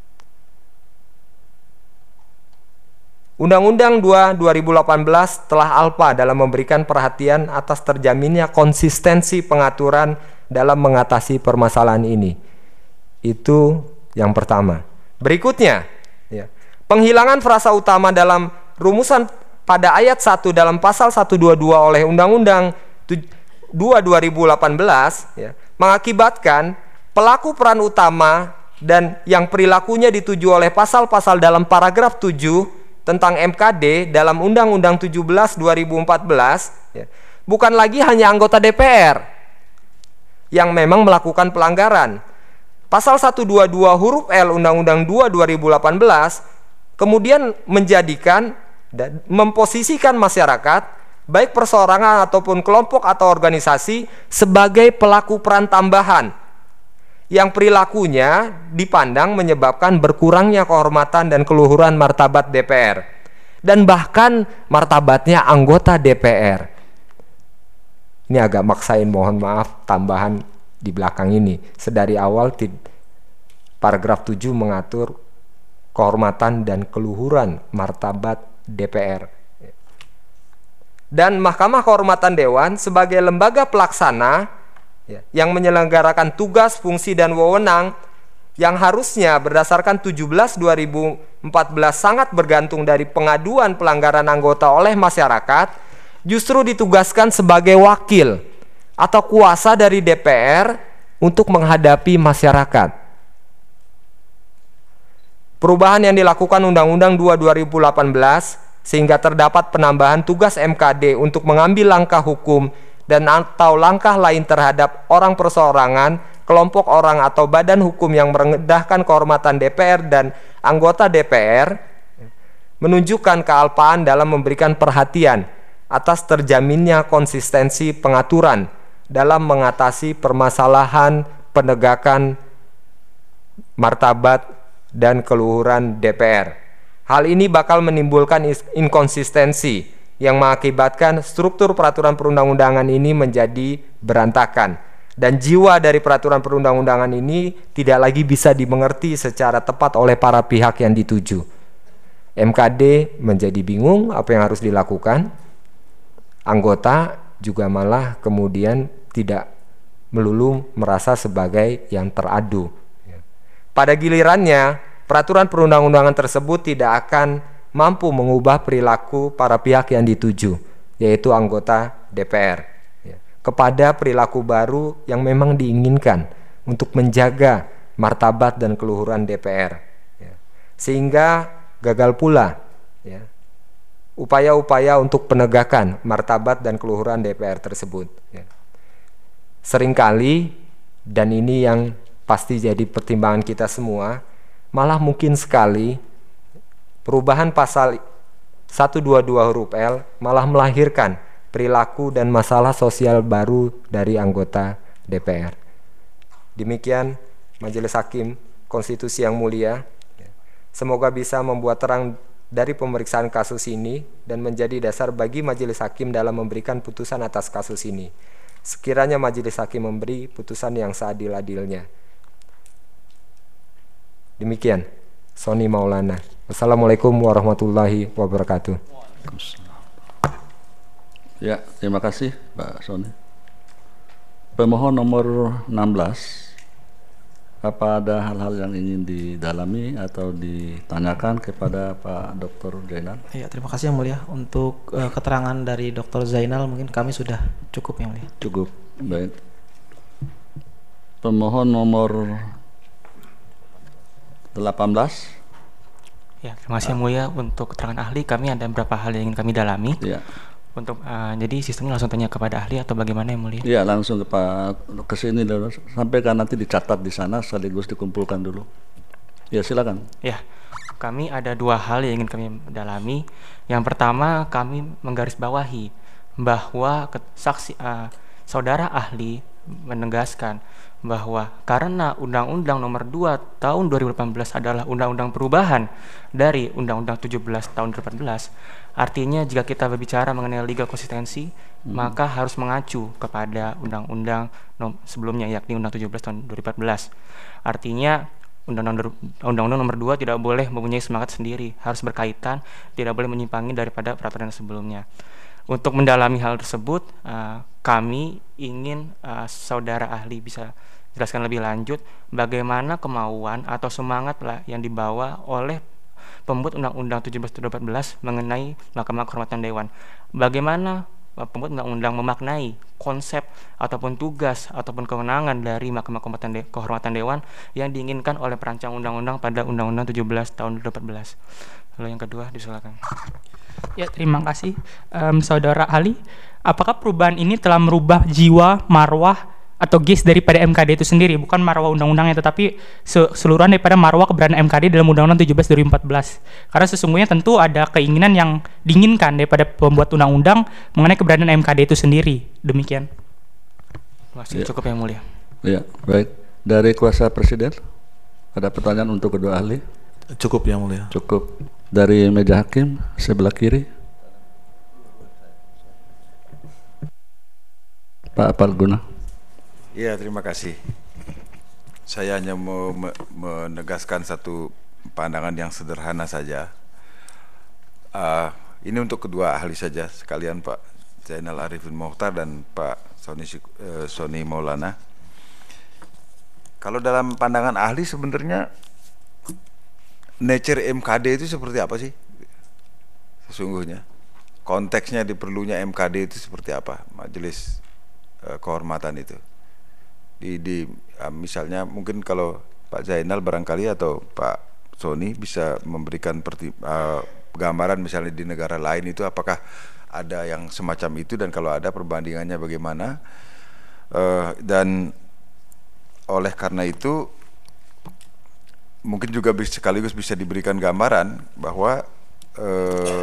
Undang-Undang dua dua ribu delapan belas telah alpa dalam memberikan perhatian atas terjaminnya konsistensi pengaturan dalam mengatasi permasalahan ini. Itu yang pertama. Berikutnya, ya, penghilangan frasa utama dalam rumusan pada ayat satu dalam pasal seratus dua puluh dua oleh Undang-Undang dua dua ribu delapan belas ya, mengakibatkan pelaku peran utama dan yang perilakunya dituju oleh pasal-pasal dalam paragraf tujuh tentang M K D dalam Undang-Undang tujuh belas dua ribu empat belas ya, bukan lagi hanya anggota D P R yang memang melakukan pelanggaran. Pasal seratus dua puluh dua huruf L Undang-Undang dua dua ribu delapan belas kemudian menjadikan dan memposisikan masyarakat, baik perseorangan ataupun kelompok atau organisasi, sebagai pelaku peran tambahan yang perilakunya dipandang menyebabkan berkurangnya kehormatan dan keluhuran martabat D P R dan bahkan martabatnya anggota D P R. Ini agak maksain, mohon maaf tambahan di belakang ini. Sedari awal paragraf tujuh mengatur kehormatan dan keluhuran martabat D P R. Dan Mahkamah Kehormatan Dewan sebagai lembaga pelaksana ya, yang menyelenggarakan tugas, fungsi, dan wewenang yang harusnya berdasarkan tujuh belas dua ribu empat belas sangat bergantung dari pengaduan pelanggaran anggota oleh masyarakat, justru ditugaskan sebagai wakil atau kuasa dari D P R untuk menghadapi masyarakat. Perubahan yang dilakukan Undang-Undang dua dua ribu delapan belas sehingga terdapat penambahan tugas M K D untuk mengambil langkah hukum dan atau langkah lain terhadap orang perseorangan, kelompok orang atau badan hukum yang merendahkan kehormatan D P R dan anggota D P R, menunjukkan kealpaan dalam memberikan perhatian atas terjaminnya konsistensi pengaturan dalam mengatasi permasalahan penegakan martabat dan keluhuran D P R. Hal ini bakal menimbulkan inkonsistensi yang mengakibatkan struktur peraturan perundang-undangan ini menjadi berantakan, dan jiwa dari peraturan perundang-undangan ini tidak lagi bisa dimengerti secara tepat oleh para pihak yang dituju. M K D menjadi bingung apa yang harus dilakukan. Anggota juga malah kemudian tidak melulu merasa sebagai yang teradu. Pada gilirannya, peraturan perundang-undangan tersebut tidak akan mampu mengubah perilaku para pihak yang dituju, yaitu anggota D P R, ya, kepada perilaku baru yang memang diinginkan untuk menjaga martabat dan keluhuran D P R, ya. Sehingga gagal pula, ya, upaya-upaya untuk penegakan martabat dan keluhuran D P R tersebut, ya. Seringkali, dan ini yang pasti jadi pertimbangan kita semua, malah mungkin sekali perubahan pasal seratus dua puluh dua huruf L malah melahirkan perilaku dan masalah sosial baru dari anggota D P R. Demikian Majelis Hakim Konstitusi yang mulia, semoga bisa membuat terang dari pemeriksaan kasus ini dan menjadi dasar bagi Majelis Hakim dalam memberikan putusan atas kasus ini. Sekiranya Majelis Hakim memberi putusan yang seadil-adilnya. Demikian, Sony Maulana. Wassalamualaikum warahmatullahi wabarakatuh. Ya, terima kasih Pak Sony. Pemohon nomor enam belas, apa ada hal-hal yang ingin didalami atau ditanyakan kepada Pak Doktor Zainal? Ya, terima kasih yang mulia. Untuk uh, keterangan dari Doktor Zainal mungkin kami sudah cukup yang mulia. Cukup, baik. Pemohon nomor delapan belas. Ya, terima kasih yang mulia. Untuk keterangan ahli kami ada beberapa hal yang ingin kami dalami. Ya. Untuk uh, jadi sistemnya langsung tanya kepada ahli atau bagaimana yang mulia? Iya, langsung ke Pak ke sini dulu. Sampai kan nanti dicatat di sana sekaligus dikumpulkan dulu. Ya, silakan. Ya. Kami ada dua hal yang ingin kami dalami. Yang pertama, kami menggarisbawahi bahwa saksi uh, saudara ahli menegaskan bahwa karena Undang-Undang Nomor dua Tahun dua ribu delapan belas adalah undang-undang perubahan dari Undang-Undang tujuh belas Tahun dua ribu delapan belas, artinya jika kita berbicara mengenai legal konsistensi, hmm. maka harus mengacu kepada Undang-Undang sebelumnya, yakni Undang tujuh belas Tahun dua ribu empat belas. Artinya Undang-Undang Nomor dua tidak boleh mempunyai semangat sendiri, harus berkaitan, tidak boleh menyimpangi daripada peraturan sebelumnya. Untuk mendalami hal tersebut, uh, kami ingin uh, saudara ahli bisa jelaskan lebih lanjut bagaimana kemauan atau semangat lah yang dibawa oleh pembuat Undang-Undang tujuh belas tahun dua ribu empat belas mengenai Mahkamah Kehormatan Dewan. Bagaimana uh, pembuat Undang-Undang memaknai konsep ataupun tugas ataupun kewenangan dari Mahkamah Kehormatan, De- Kehormatan Dewan yang diinginkan oleh perancang undang-undang pada Undang-Undang tujuh belas Tahun dua ribu empat belas. Lalu yang kedua, disilakan. Ya, terima kasih um, saudara ahli. Apakah perubahan ini telah merubah jiwa, marwah atau gis daripada M K D itu sendiri, bukan marwah undang-undangnya, tetapi keseluruhan daripada marwah keberadaan M K D dalam Undang-Undang tujuh belas dua ribu empat belas? Karena sesungguhnya tentu ada keinginan yang diinginkan daripada pembuat undang-undang mengenai keberadaan M K D itu sendiri. Demikian. Masih ya. Cukup yang mulia. Ya, baik. Dari kuasa Presiden, ada pertanyaan untuk kedua ahli? Cukup yang mulia. Cukup. Dari meja hakim sebelah kiri, Pak Palguna. Iya, terima kasih. Saya hanya mau menegaskan satu pandangan yang sederhana saja. Uh, ini untuk kedua ahli saja sekalian, Pak Zainal Arifin Mokhtar dan Pak Sony, uh, Sony Maulana. Kalau dalam pandangan ahli sebenarnya nature M K D itu seperti apa sih? Sesungguhnya konteksnya diperlunya M K D itu seperti apa? Majelis uh, kehormatan itu. Di, di uh, misalnya mungkin kalau Pak Zainal barangkali atau Pak Sony bisa memberikan perti, uh, gambaran misalnya di negara lain itu apakah ada yang semacam itu, dan kalau ada perbandingannya bagaimana. Uh, dan oleh karena itu mungkin juga bisa, sekaligus bisa diberikan gambaran bahwa uh,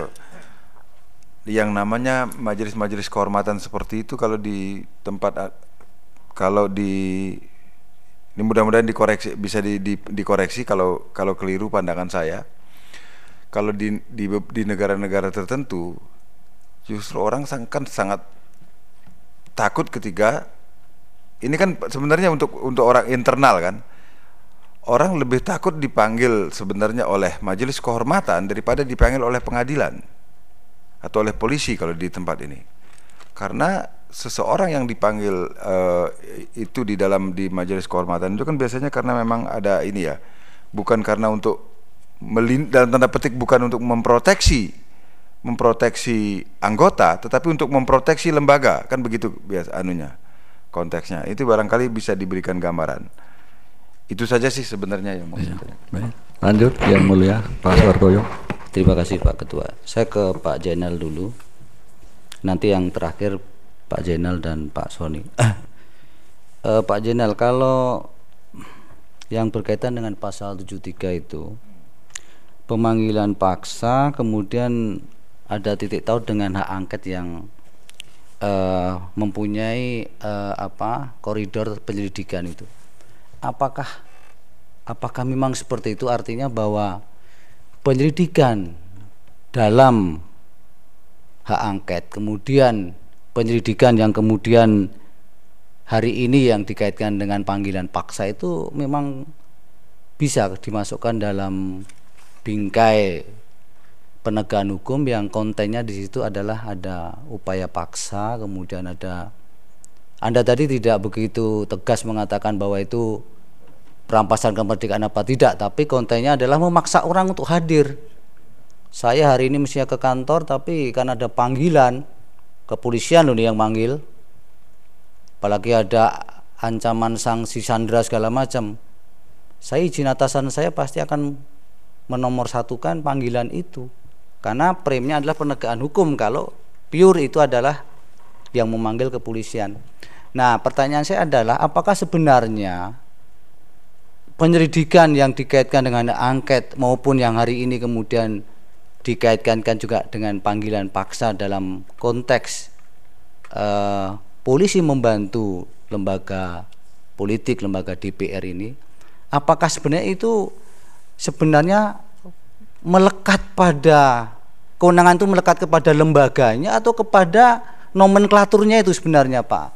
yang namanya majelis-majelis kehormatan seperti itu kalau di tempat, kalau di ini mudah-mudahan dikoreksi, bisa di, di, dikoreksi kalau kalau keliru pandangan saya. Kalau di di, di negara-negara tertentu justru orang kan sangat takut ketika ini kan sebenarnya untuk untuk orang internal kan. Orang lebih takut dipanggil sebenarnya oleh majelis kehormatan daripada dipanggil oleh pengadilan atau oleh polisi kalau di tempat ini. Karena seseorang yang dipanggil uh, itu di dalam di majelis kehormatan itu kan biasanya karena memang ada ini ya, bukan karena untuk melin, dalam tanda petik bukan untuk memproteksi memproteksi anggota, tetapi untuk memproteksi lembaga, kan begitu biasa anunya konteksnya. Itu barangkali bisa diberikan gambaran. Itu saja sih sebenarnya yang mau saya tanya. Baik. Lanjut yang mulia Pak Suhartoyo. Terima kasih Pak Ketua. Saya ke Pak Zainal dulu. Nanti yang terakhir Pak Zainal dan Pak Sony. eh, Pak Zainal, kalau yang berkaitan dengan pasal tujuh puluh tiga itu pemanggilan paksa, kemudian ada titik taut dengan hak angket yang uh, mempunyai uh, apa koridor penyelidikan itu. Apakah apakah memang seperti itu, artinya bahwa penyelidikan dalam hak angket, kemudian penyelidikan yang kemudian hari ini yang dikaitkan dengan panggilan paksa itu memang bisa dimasukkan dalam bingkai penegakan hukum yang kontennya di situ adalah ada upaya paksa, kemudian ada, Anda tadi tidak begitu tegas mengatakan bahwa itu perampasan kemerdekaan apa tidak, tapi kontennya adalah memaksa orang untuk hadir. Saya hari ini mestinya ke kantor, tapi karena ada panggilan kepolisian loh nih yang manggil, apalagi ada ancaman sanksi sandera segala macam, saya izin atasan saya pasti akan menomorsatukan panggilan itu, karena premnya adalah penegakan hukum kalau pure itu adalah yang memanggil kepolisian. Nah, pertanyaan saya adalah apakah sebenarnya penyelidikan yang dikaitkan dengan angket maupun yang hari ini kemudian dikaitkan juga dengan panggilan paksa dalam konteks eh, polisi membantu lembaga politik, lembaga D P R ini, apakah sebenarnya itu sebenarnya melekat pada kewenangan itu melekat kepada lembaganya atau kepada nomenklaturnya itu sebenarnya, Pak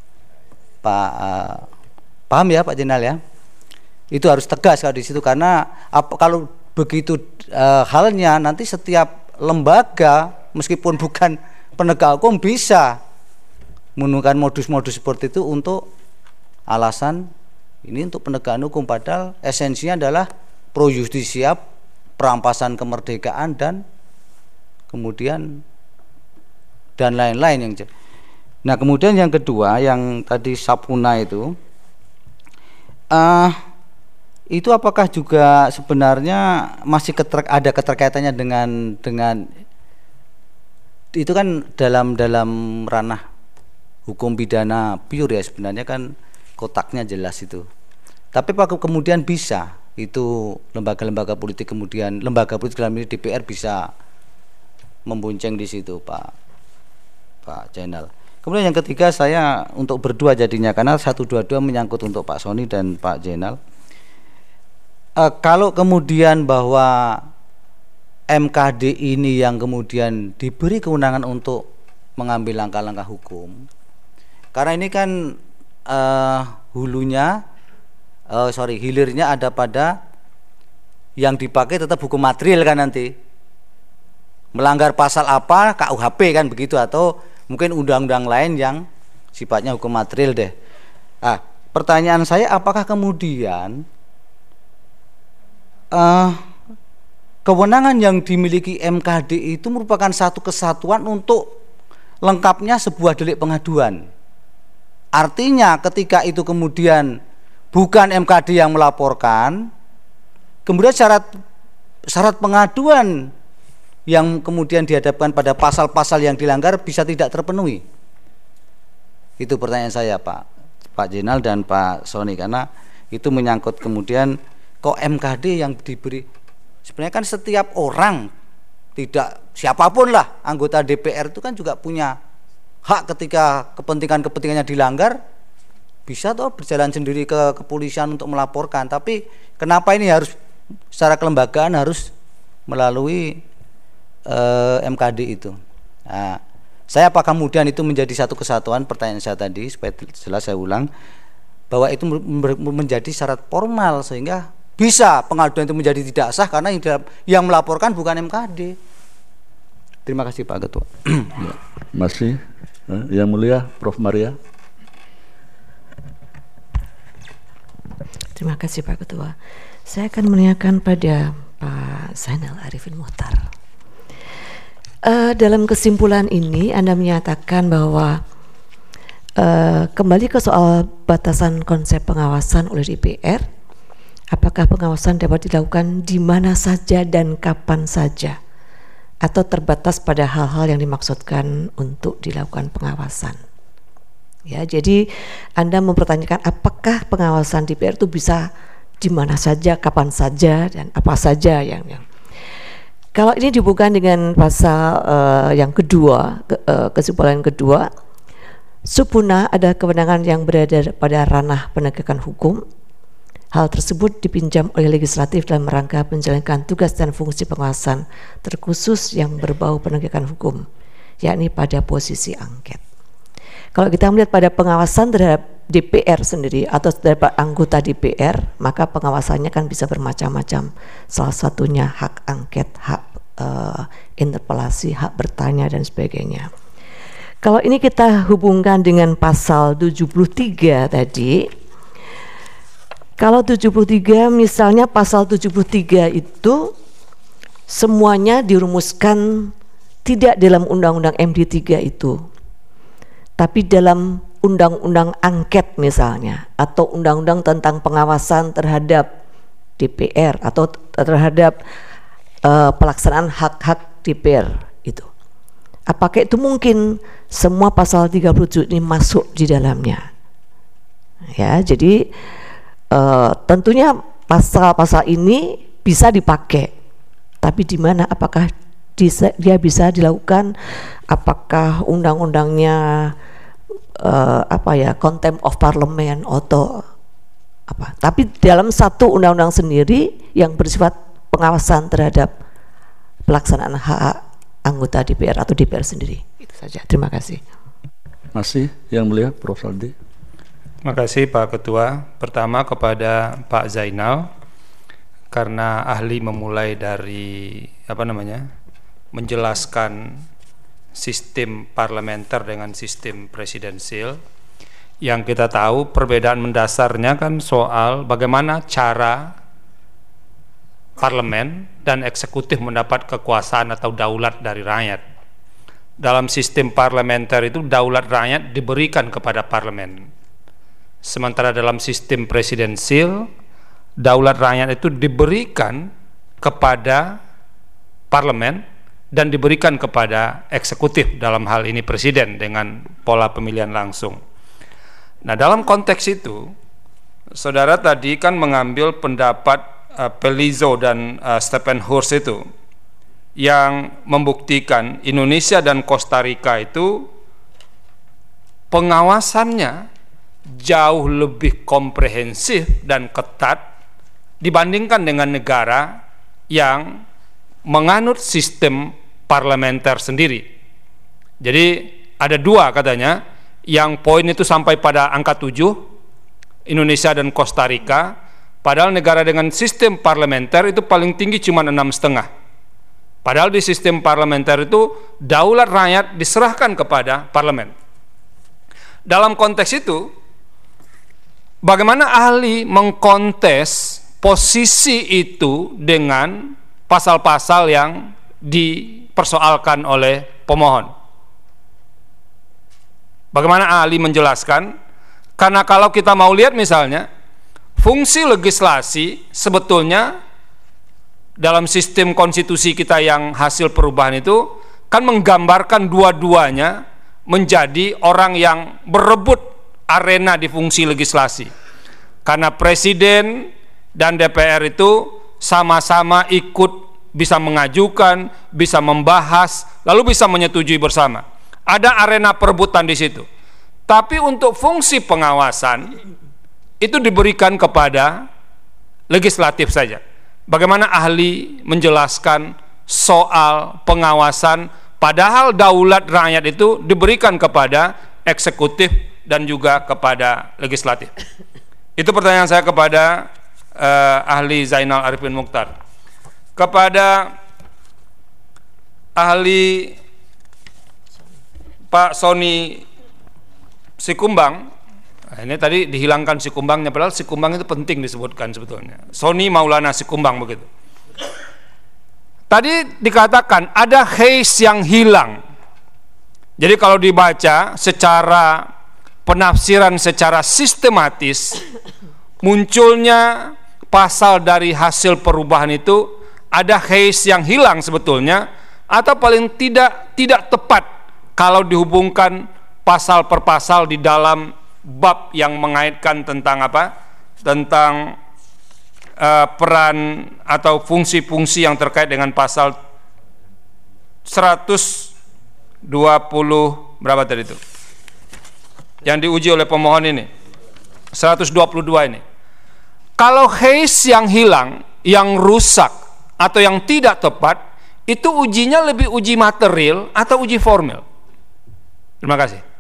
Pak uh, paham ya Pak Zainal ya? Itu harus tegas kalau di situ, karena apa, kalau begitu uh, halnya nanti setiap lembaga meskipun bukan penegak hukum bisa menemukan modus-modus seperti itu untuk alasan ini untuk penegakan hukum, padahal esensinya adalah pro justisia, perampasan kemerdekaan dan kemudian dan lain-lain yang. Nah, kemudian yang kedua yang tadi Sapuna itu uh, itu apakah juga sebenarnya masih keter, ada keterkaitannya dengan dengan itu kan dalam dalam ranah hukum pidana pure ya, sebenarnya kan kotaknya jelas itu. Tapi apakah kemudian bisa itu lembaga-lembaga politik kemudian lembaga politik dalam ini D P R bisa membonceng di situ, Pak Pak Zainal. Kemudian yang ketiga saya untuk berdua jadinya, karena satu dua dua menyangkut untuk Pak Sony dan Pak Zainal. E, kalau kemudian bahwa M K D ini yang kemudian diberi kewenangan untuk mengambil langkah-langkah hukum, karena ini kan e, hulunya, e, sorry hilirnya ada pada yang dipakai tetap hukum material kan, nanti melanggar pasal apa K U H P kan begitu, atau mungkin undang-undang lain yang sifatnya hukum material deh. Ah, pertanyaan saya apakah kemudian Uh, kewenangan yang dimiliki M K D itu merupakan satu kesatuan untuk lengkapnya sebuah delik pengaduan. Artinya ketika itu kemudian bukan M K D yang melaporkan, kemudian syarat syarat pengaduan yang kemudian dihadapkan pada pasal-pasal yang dilanggar bisa tidak terpenuhi. Itu pertanyaan saya Pak Pak Jenal dan Pak Sony, karena itu menyangkut kemudian kok M K D yang diberi. Sebenarnya kan setiap orang, tidak siapapun lah anggota D P R itu kan juga punya hak ketika kepentingan-kepentingannya dilanggar, bisa toh berjalan sendiri ke kepolisian untuk melaporkan. Tapi kenapa ini harus secara kelembagaan harus melalui eh, M K D itu? Nah, saya apa kemudian itu menjadi satu kesatuan? Pertanyaan saya tadi supaya jelas saya ulang, bahwa itu menjadi syarat formal sehingga bisa pengaduan itu menjadi tidak sah karena yang melaporkan bukan M K D. Terima kasih Pak Ketua. Masih Yang Mulia Prof Maria. Terima kasih Pak Ketua. Saya akan menanyakan pada Pak Zainal Arifin Muhtar. Uh, dalam kesimpulan ini Anda menyatakan bahwa uh, kembali ke soal batasan konsep pengawasan oleh D P R, apakah pengawasan dapat dilakukan di mana saja dan kapan saja, atau terbatas pada hal-hal yang dimaksudkan untuk dilakukan pengawasan. Ya, jadi Anda mempertanyakan apakah pengawasan D P R itu bisa di mana saja, kapan saja, dan apa saja yang, yang. Kalau ini dihubungkan dengan pasal uh, yang kedua, ke, uh, kesimpulan kedua, subpuna ada kewenangan yang berada pada ranah penegakan hukum. Hal tersebut dipinjam oleh legislatif dalam rangka menjalankan tugas dan fungsi pengawasan terkhusus yang berbau penegakan hukum, yakni pada posisi angket. Kalau kita melihat pada pengawasan terhadap D P R sendiri atau terhadap anggota D P R, maka pengawasannya kan bisa bermacam-macam. Salah satunya hak angket, hak uh, interpelasi, hak bertanya dan sebagainya. Kalau ini kita hubungkan dengan pasal tujuh puluh tiga tadi, kalau tujuh puluh tiga misalnya pasal tujuh puluh tiga itu semuanya dirumuskan tidak dalam undang-undang M D tiga itu, tapi dalam undang-undang angket misalnya, atau undang-undang tentang pengawasan terhadap D P R atau terhadap uh, pelaksanaan hak-hak D P R itu. Apakah itu mungkin semua pasal tiga puluh tujuh ini masuk di dalamnya? Ya, jadi Uh, tentunya pasal-pasal ini bisa dipakai, tapi di mana? Apakah disa, dia bisa dilakukan? Apakah undang-undangnya uh, apa ya, contempt of parliament atau apa? Tapi dalam satu undang-undang sendiri yang bersifat pengawasan terhadap pelaksanaan hak anggota D P R atau D P R sendiri. Itu saja. Terima kasih. Masih Yang Mulia Prof Saldi. Terima kasih Pak Ketua. Pertama kepada Pak Zainal, karena ahli memulai dari apa namanya menjelaskan sistem parlementer dengan sistem presidensial, yang kita tahu perbedaan mendasarnya kan soal bagaimana cara parlemen dan eksekutif mendapat kekuasaan atau daulat dari rakyat. Dalam sistem parlementer itu daulat rakyat diberikan kepada parlemen. Sementara dalam sistem presidensial, daulat rakyat itu diberikan kepada parlemen dan diberikan kepada eksekutif, dalam hal ini presiden dengan pola pemilihan langsung. Nah, dalam konteks itu, saudara tadi kan mengambil pendapat uh, Pelizzo dan uh, Stephen Hurst itu yang membuktikan Indonesia dan Costa Rica itu pengawasannya jauh lebih komprehensif dan ketat dibandingkan dengan negara yang menganut sistem parlementer sendiri. Jadi ada dua katanya, yang poin itu sampai pada angka tujuh, Indonesia dan Costa Rica, padahal negara dengan sistem parlementer itu paling tinggi cuma enam setengah. Padahal di sistem parlementer itu daulat rakyat diserahkan kepada parlemen. Dalam konteks itu, bagaimana ahli mengkontes posisi itu dengan pasal-pasal yang dipersoalkan oleh pemohon? Bagaimana ahli menjelaskan Karena kalau kita mau lihat misalnya, fungsi legislasi sebetulnya dalam sistem konstitusi kita yang hasil perubahan itu kan menggambarkan dua-duanya menjadi orang yang berebut arena di fungsi legislasi. Karena presiden dan D P R itu sama-sama ikut bisa mengajukan, bisa membahas, lalu bisa menyetujui bersama. Ada arena perebutan di situ. Tapi untuk fungsi pengawasan itu diberikan kepada legislatif saja. Bagaimana ahli menjelaskan soal pengawasan, padahal daulat rakyat itu diberikan kepada eksekutif dan juga kepada legislatif. Itu pertanyaan saya kepada uh, ahli Zainal Arifin Mukhtar. Kepada ahli Pak Sony Sikumbang, nah ini tadi dihilangkan Sikumbangnya, padahal Sikumbang itu penting disebutkan sebetulnya. Sony Maulana Sikumbang begitu. Tadi dikatakan ada case yang hilang. Jadi kalau dibaca secara penafsiran secara sistematis, munculnya pasal dari hasil perubahan itu ada case yang hilang sebetulnya, atau paling tidak tidak tepat kalau dihubungkan pasal per pasal di dalam bab yang mengaitkan tentang apa? Tentang uh, peran atau fungsi-fungsi yang terkait dengan pasal seratus dua puluh berapa tadi itu? Yang diuji oleh pemohon ini. seratus dua puluh dua ini. Kalau case yang hilang, yang rusak atau yang tidak tepat, itu ujinya lebih uji material atau uji formil? Terima kasih.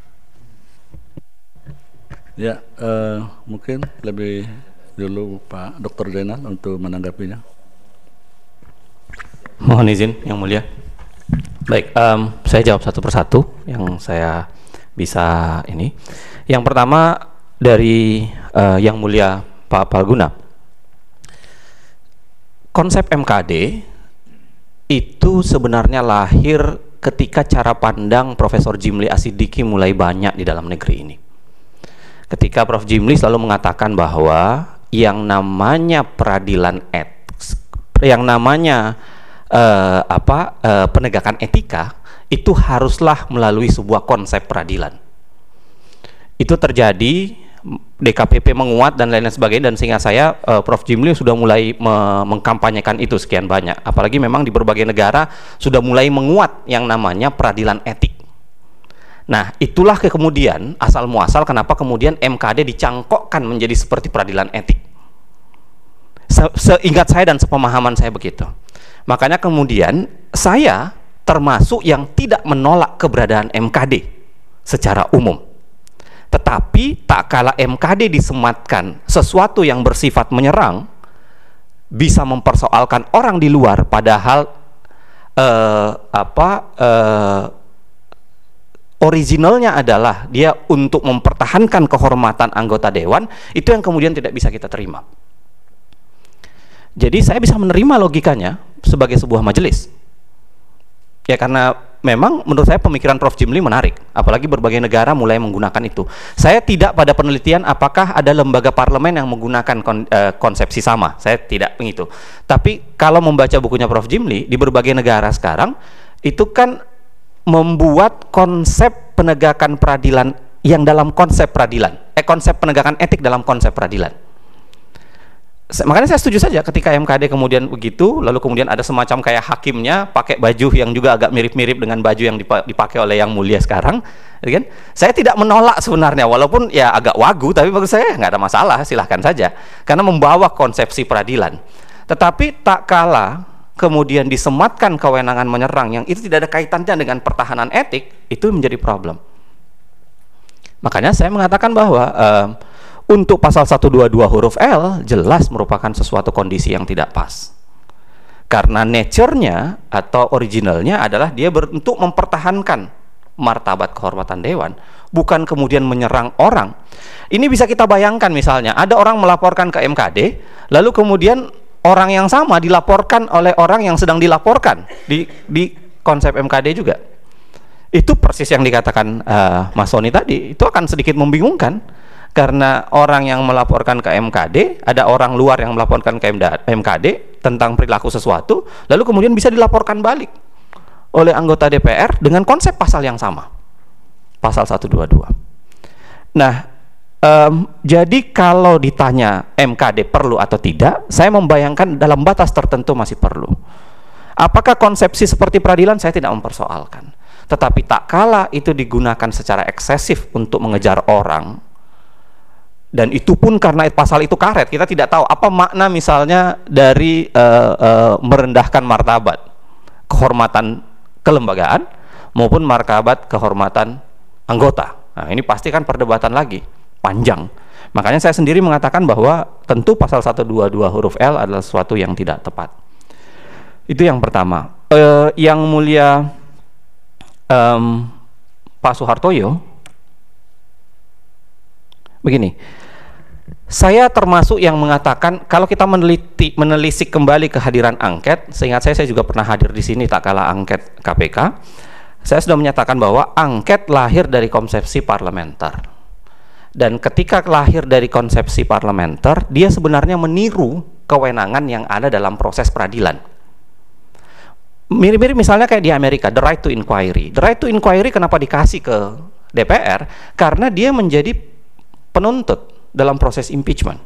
Ya, uh, mungkin lebih dulu Pak Doktor Zainal untuk menanggapinya. Mohon izin Yang Mulia. Baik, um, saya jawab satu persatu yang saya bisa ini. Yang pertama dari uh, Yang Mulia Pak Palguna. Konsep M K D itu sebenarnya lahir ketika cara pandang Profesor Jimli Asidiki mulai banyak di dalam negeri ini. Ketika Prof Jimli selalu mengatakan bahwa yang namanya peradilan etik, yang namanya uh, apa uh, penegakan etika itu haruslah melalui sebuah konsep peradilan. Itu terjadi, D K P P menguat dan lain-lain sebagainya, dan sehingga saya uh, Prof Jimli sudah mulai me mengkampanyekan itu sekian banyak. Apalagi memang di berbagai negara sudah mulai menguat yang namanya peradilan etik. Nah, itulah kemudian asal muasal kenapa kemudian M K D dicangkokkan menjadi seperti peradilan etik. Se Seingat saya dan sepemahaman saya begitu. Makanya kemudian saya termasuk yang tidak menolak keberadaan M K D secara umum. Tetapi tak kala M K D disematkan sesuatu yang bersifat menyerang, bisa mempersoalkan orang di luar, padahal eh, apa eh, originalnya adalah dia untuk mempertahankan kehormatan anggota dewan, itu yang kemudian tidak bisa kita terima. Jadi saya bisa menerima logikanya sebagai sebuah majelis. Ya karena memang menurut saya pemikiran Prof Jimli menarik, apalagi berbagai negara mulai menggunakan itu. Saya tidak pada penelitian apakah ada lembaga parlemen yang menggunakan kon, uh, konsepsi sama, saya tidak begitu. Tapi kalau membaca bukunya Prof Jimli, di berbagai negara sekarang itu kan membuat konsep penegakan peradilan yang dalam konsep peradilan, eh konsep penegakan etik dalam konsep peradilan. Makanya saya setuju saja ketika M K D kemudian begitu, lalu kemudian ada semacam kayak hakimnya pakai baju yang juga agak mirip-mirip dengan baju yang dipakai oleh Yang Mulia sekarang, kan? Saya tidak menolak sebenarnya, walaupun ya agak wagu, tapi bagi saya nggak ada masalah, silahkan saja, karena membawa konsepsi peradilan. Tetapi tak kalah kemudian disematkan kewenangan menyerang yang itu tidak ada kaitannya dengan pertahanan etik, itu menjadi problem. Makanya saya mengatakan bahwa uh, untuk pasal seratus dua puluh dua huruf L jelas merupakan sesuatu kondisi yang tidak pas. Karena nature-nya atau originalnya adalah dia untuk mempertahankan martabat kehormatan dewan, bukan kemudian menyerang orang. Ini bisa kita bayangkan, misalnya ada orang melaporkan ke M K D, lalu kemudian orang yang sama dilaporkan oleh orang yang sedang dilaporkan di, di konsep M K D juga. Itu persis yang dikatakan uh, Mas Sony tadi, itu akan sedikit membingungkan. Karena orang yang melaporkan ke M K D, ada orang luar yang melaporkan ke M K D tentang perilaku sesuatu, lalu kemudian bisa dilaporkan balik oleh anggota D P R dengan konsep pasal yang sama, pasal seratus dua puluh dua. Nah, um, jadi kalau ditanya M K D perlu atau tidak, saya membayangkan dalam batas tertentu masih perlu. Apakah konsepsi seperti peradilan? Saya tidak mempersoalkan. Tetapi tak kala itu digunakan secara eksesif untuk mengejar orang, dan itu pun karena pasal itu karet, kita tidak tahu apa makna misalnya dari uh, uh, merendahkan martabat kehormatan kelembagaan maupun martabat kehormatan anggota. Nah, ini pasti kan perdebatan lagi panjang. Makanya saya sendiri mengatakan bahwa tentu pasal seratus dua puluh dua huruf L adalah sesuatu yang tidak tepat. Itu yang pertama. Uh, yang mulia um, Pak Soehartoyo, begini, saya termasuk yang mengatakan kalau kita meneliti, menelisik kembali kehadiran angket, seingat saya saya juga pernah hadir di sini tak kala angket K P K, saya sudah menyatakan bahwa angket lahir dari konsepsi parlementer, dan ketika lahir dari konsepsi parlementer, dia sebenarnya meniru kewenangan yang ada dalam proses peradilan. Mirip-mirip misalnya kayak di Amerika, the right to inquiry. The right to inquiry kenapa dikasih ke D P R? Karena dia menjadi penuntut dalam proses impeachment.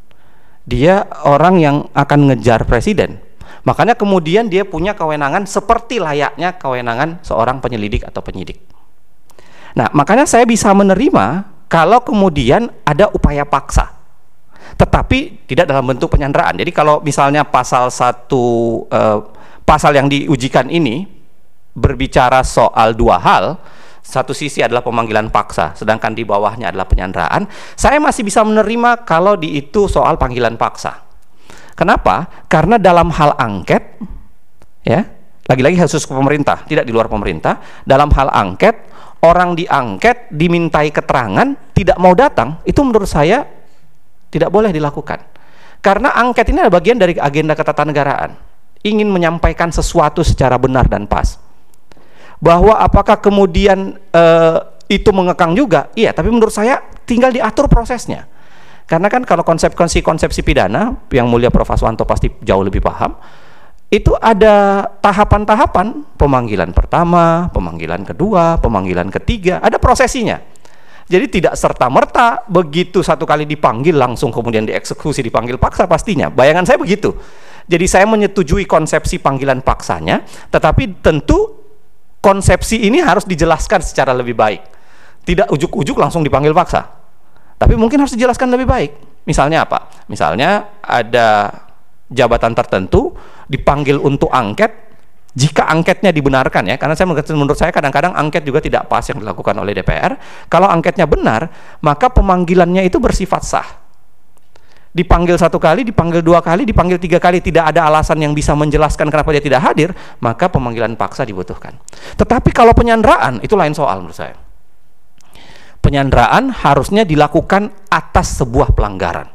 Dia orang yang akan ngejar presiden. Makanya kemudian dia punya kewenangan seperti layaknya kewenangan seorang penyelidik atau penyidik. Nah, makanya saya bisa menerima kalau kemudian ada upaya paksa, tetapi tidak dalam bentuk penyanderaan. Jadi kalau misalnya pasal satu eh, pasal yang diujikan ini berbicara soal dua hal, satu sisi adalah pemanggilan paksa, sedangkan di bawahnya adalah penyanderaan, saya masih bisa menerima kalau di itu soal panggilan paksa. Kenapa? Karena dalam hal angket, ya, lagi-lagi khusus ke pemerintah, tidak di luar pemerintah, dalam hal angket, orang diangket dimintai keterangan tidak mau datang, itu menurut saya tidak boleh dilakukan. Karena angket ini adalah bagian dari agenda ketatanegaraan, ingin menyampaikan sesuatu secara benar dan pas. Bahwa apakah kemudian e, itu mengekang juga? Iya, tapi menurut saya tinggal diatur prosesnya. Karena kan kalau konsep-konsep konsepsi pidana, yang mulia Profesor Aswanto pasti jauh lebih paham, itu ada tahapan-tahapan, pemanggilan pertama, pemanggilan kedua, pemanggilan ketiga, ada prosesinya. Jadi tidak serta-merta begitu satu kali dipanggil langsung kemudian dieksekusi, dipanggil paksa pastinya. Bayangan saya begitu. Jadi saya menyetujui konsepsi panggilan paksanya, tetapi tentu konsepsi ini harus dijelaskan secara lebih baik. Tidak ujuk-ujuk langsung dipanggil paksa. Tapi mungkin harus dijelaskan lebih baik. Misalnya apa? Misalnya ada jabatan tertentu dipanggil untuk angket, jika angketnya dibenarkan, ya, karena saya menurut saya kadang-kadang angket juga tidak pas yang dilakukan oleh D P R. Kalau angketnya benar, maka pemanggilannya itu bersifat sah. Dipanggil satu kali, dipanggil dua kali, dipanggil tiga kali, tidak ada alasan yang bisa menjelaskan kenapa dia tidak hadir, maka pemanggilan paksa dibutuhkan. Tetapi kalau penyanderaan, itu lain soal menurut saya. Penyanderaan harusnya dilakukan atas sebuah pelanggaran.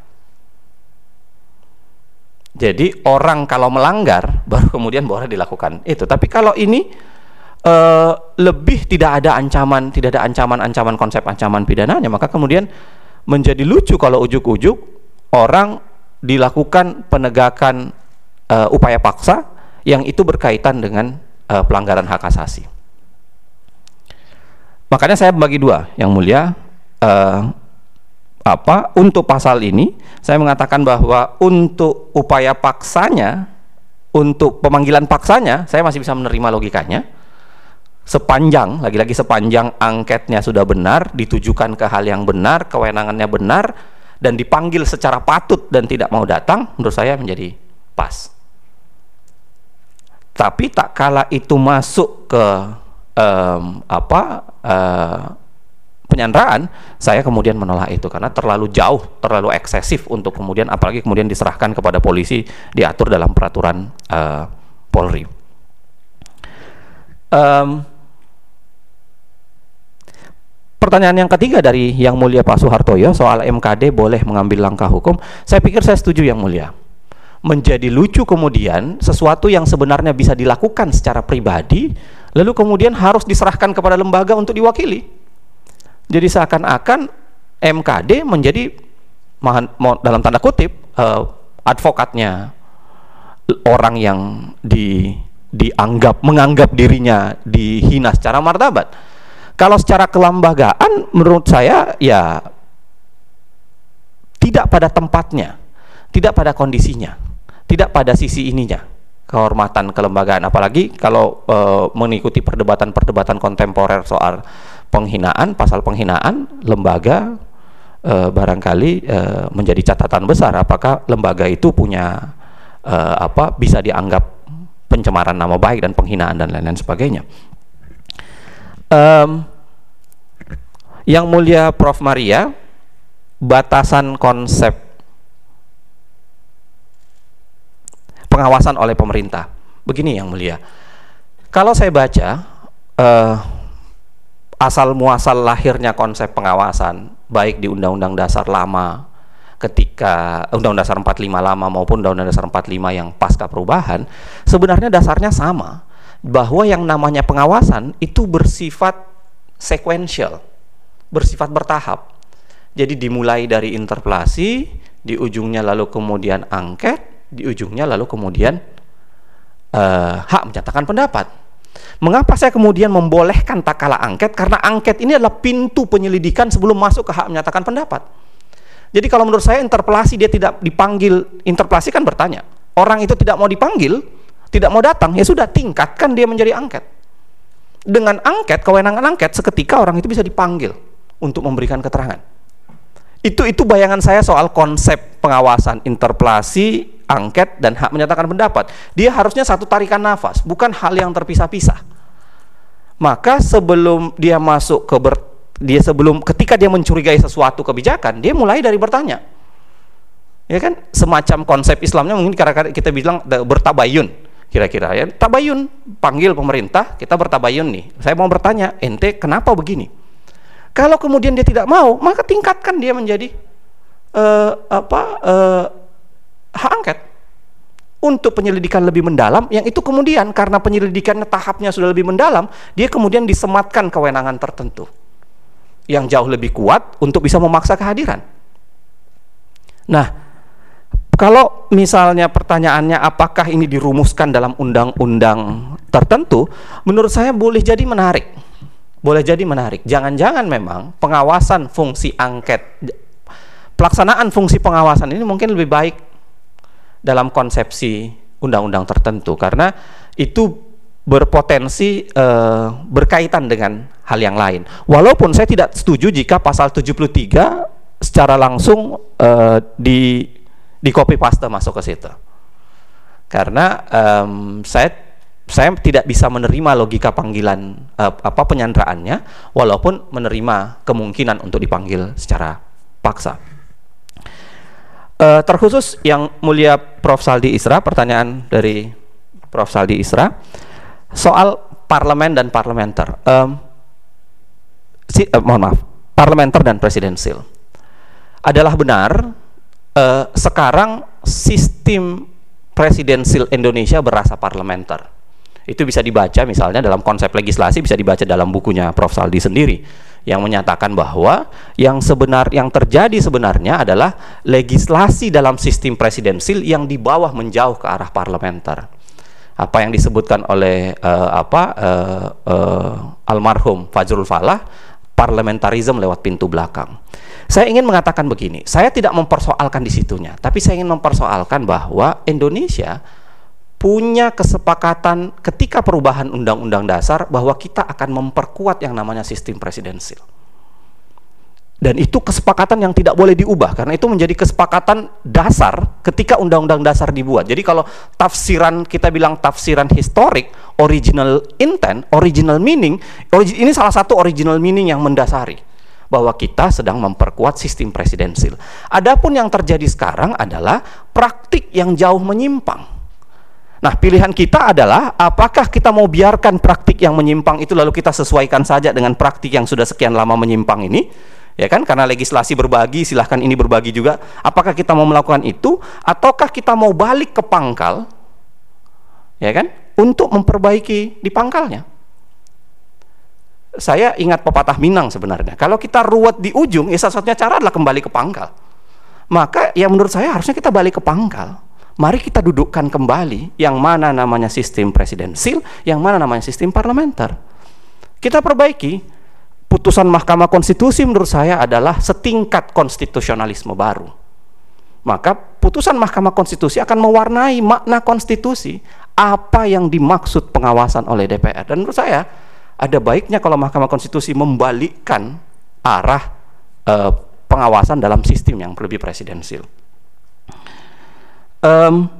Jadi orang kalau melanggar, baru kemudian boleh dilakukan itu. Tapi kalau ini uh, lebih tidak ada ancaman, tidak ada ancaman-ancaman konsep ancaman pidananya, maka kemudian menjadi lucu kalau ujuk-ujuk orang dilakukan penegakan uh, upaya paksa yang itu berkaitan dengan uh, pelanggaran hak asasi. Makanya saya bagi dua, yang mulia, uh, apa untuk pasal ini saya mengatakan bahwa untuk upaya paksanya, untuk pemanggilan paksanya, saya masih bisa menerima logikanya. Sepanjang, lagi-lagi sepanjang angketnya sudah benar, ditujukan ke hal yang benar, kewenangannya benar, dan dipanggil secara patut dan tidak mau datang, menurut saya menjadi pas. Tapi tak kala itu masuk ke um, apa uh, penyanderaan, saya kemudian menolak itu karena terlalu jauh, terlalu eksesif untuk kemudian, apalagi kemudian diserahkan kepada polisi, diatur dalam peraturan uh, Polri. Um, Pertanyaan yang ketiga dari yang mulia Pak Soehartoyo soal M K D boleh mengambil langkah hukum, saya pikir saya setuju yang mulia. Menjadi lucu kemudian sesuatu yang sebenarnya bisa dilakukan secara pribadi, lalu kemudian harus diserahkan kepada lembaga untuk diwakili. Jadi seakan-akan M K D menjadi dalam tanda kutip uh, advokatnya orang yang di dianggap menganggap dirinya dihina secara martabat. Kalau secara kelembagaan menurut saya ya tidak pada tempatnya, tidak pada kondisinya, tidak pada sisi ininya. Kehormatan kelembagaan, apalagi kalau e, mengikuti perdebatan-perdebatan kontemporer soal penghinaan, pasal penghinaan, lembaga e, barangkali e, menjadi catatan besar apakah lembaga itu punya e, apa bisa dianggap pencemaran nama baik dan penghinaan dan lain-lain sebagainya. Um, yang mulia Profesor Maria, batasan konsep pengawasan oleh pemerintah. Begini yang mulia, kalau saya baca uh, asal muasal lahirnya konsep pengawasan baik di Undang-Undang Dasar lama ketika Undang-Undang Dasar empat puluh lima lama maupun Undang-Undang Dasar empat puluh lima yang pasca perubahan, sebenarnya dasarnya sama, bahwa yang namanya pengawasan itu bersifat sequential, bersifat bertahap. Jadi dimulai dari interpelasi, di ujungnya lalu kemudian angket, di ujungnya lalu kemudian uh, hak menyatakan pendapat. Mengapa saya kemudian membolehkan tak kalah angket? Karena angket ini adalah pintu penyelidikan sebelum masuk ke hak menyatakan pendapat. Jadi kalau menurut saya interpelasi dia tidak dipanggil, interpelasi kan bertanya, orang itu tidak mau dipanggil, tidak mau datang, ya sudah tingkatkan dia menjadi angket. Dengan angket, kewenangan angket, seketika orang itu bisa dipanggil untuk memberikan keterangan. Itu itu bayangan saya soal konsep pengawasan, interpelasi, angket, dan hak menyatakan pendapat. Dia harusnya satu tarikan nafas, bukan hal yang terpisah-pisah. Maka sebelum dia masuk ke ber, dia sebelum ketika dia mencurigai sesuatu kebijakan, dia mulai dari bertanya. Ya kan, semacam konsep Islamnya mungkin kadang-kadang kita bilang bertabayun, kira-kira ya, tabayun, panggil pemerintah, kita bertabayun nih. Saya mau bertanya, ente kenapa begini? Kalau kemudian dia tidak mau, maka tingkatkan dia menjadi uh, apa uh, hak angket untuk penyelidikan lebih mendalam, yang itu kemudian karena penyelidikannya tahapnya sudah lebih mendalam, dia kemudian disematkan kewenangan tertentu yang jauh lebih kuat untuk bisa memaksa kehadiran. Nah, kalau misalnya pertanyaannya apakah ini dirumuskan dalam undang-undang tertentu, menurut saya boleh jadi menarik. Boleh jadi menarik. Jangan-jangan memang pengawasan fungsi angket, pelaksanaan fungsi pengawasan ini mungkin lebih baik dalam konsepsi undang-undang tertentu, karena itu berpotensi eh, berkaitan dengan hal yang lain. Walaupun saya tidak setuju jika pasal tujuh puluh tiga secara langsung eh, di di copy paste masuk ke situ. Karena um, saya saya tidak bisa menerima logika panggilan uh, apa penyanderaannya, walaupun menerima kemungkinan untuk dipanggil secara paksa. Uh, terkhusus yang mulia Profesor Saldi Isra, pertanyaan dari Profesor Saldi Isra soal parlemen dan parlementer, um, si, uh, mohon maaf, parlementer dan presidensil. Adalah benar uh, sekarang sistem presidensil Indonesia berasa parlementer. Itu bisa dibaca misalnya dalam konsep legislasi, bisa dibaca dalam bukunya Profesor Saldi sendiri yang menyatakan bahwa yang sebenar yang terjadi sebenarnya adalah legislasi dalam sistem presidensil yang di bawah menjauh ke arah parlementer. Apa yang disebutkan oleh uh, apa uh, uh, almarhum Fajrul Falah, parlementarisme lewat pintu belakang. Saya ingin mengatakan begini, saya tidak mempersoalkan di situnya, tapi saya ingin mempersoalkan bahwa Indonesia punya kesepakatan ketika perubahan Undang-Undang Dasar bahwa kita akan memperkuat yang namanya sistem presidensil. Dan itu kesepakatan yang tidak boleh diubah, karena itu menjadi kesepakatan dasar ketika Undang-Undang Dasar dibuat. Jadi kalau tafsiran, kita bilang tafsiran historik, original intent, original meaning, origi, ini salah satu original meaning yang mendasari bahwa kita sedang memperkuat sistem presidensil. Adapun yang terjadi sekarang adalah praktik yang jauh menyimpang. Nah, pilihan kita adalah apakah kita mau biarkan praktik yang menyimpang itu lalu kita sesuaikan saja dengan praktik yang sudah sekian lama menyimpang ini, ya kan? Karena legislasi berbagi, silahkan ini berbagi juga. Apakah kita mau melakukan itu, ataukah kita mau balik ke pangkal, ya kan? Untuk memperbaiki di pangkalnya. saya ingat pepatah Minang sebenarnya. Kalau kita ruwet di ujung, ya satu-satunya cara adalah kembali ke pangkal. Maka ya menurut saya harusnya kita balik ke pangkal. Mari kita dudukkan kembali yang mana namanya sistem presidensil, yang mana namanya sistem parlementer. Kita perbaiki. Putusan Mahkamah Konstitusi menurut saya adalah setingkat konstitusionalisme baru. Maka putusan Mahkamah Konstitusi akan mewarnai makna konstitusi, apa yang dimaksud pengawasan oleh D P R. Dan menurut saya ada baiknya kalau Mahkamah Konstitusi membalikkan arah eh, pengawasan dalam sistem yang lebih presidensil. Um,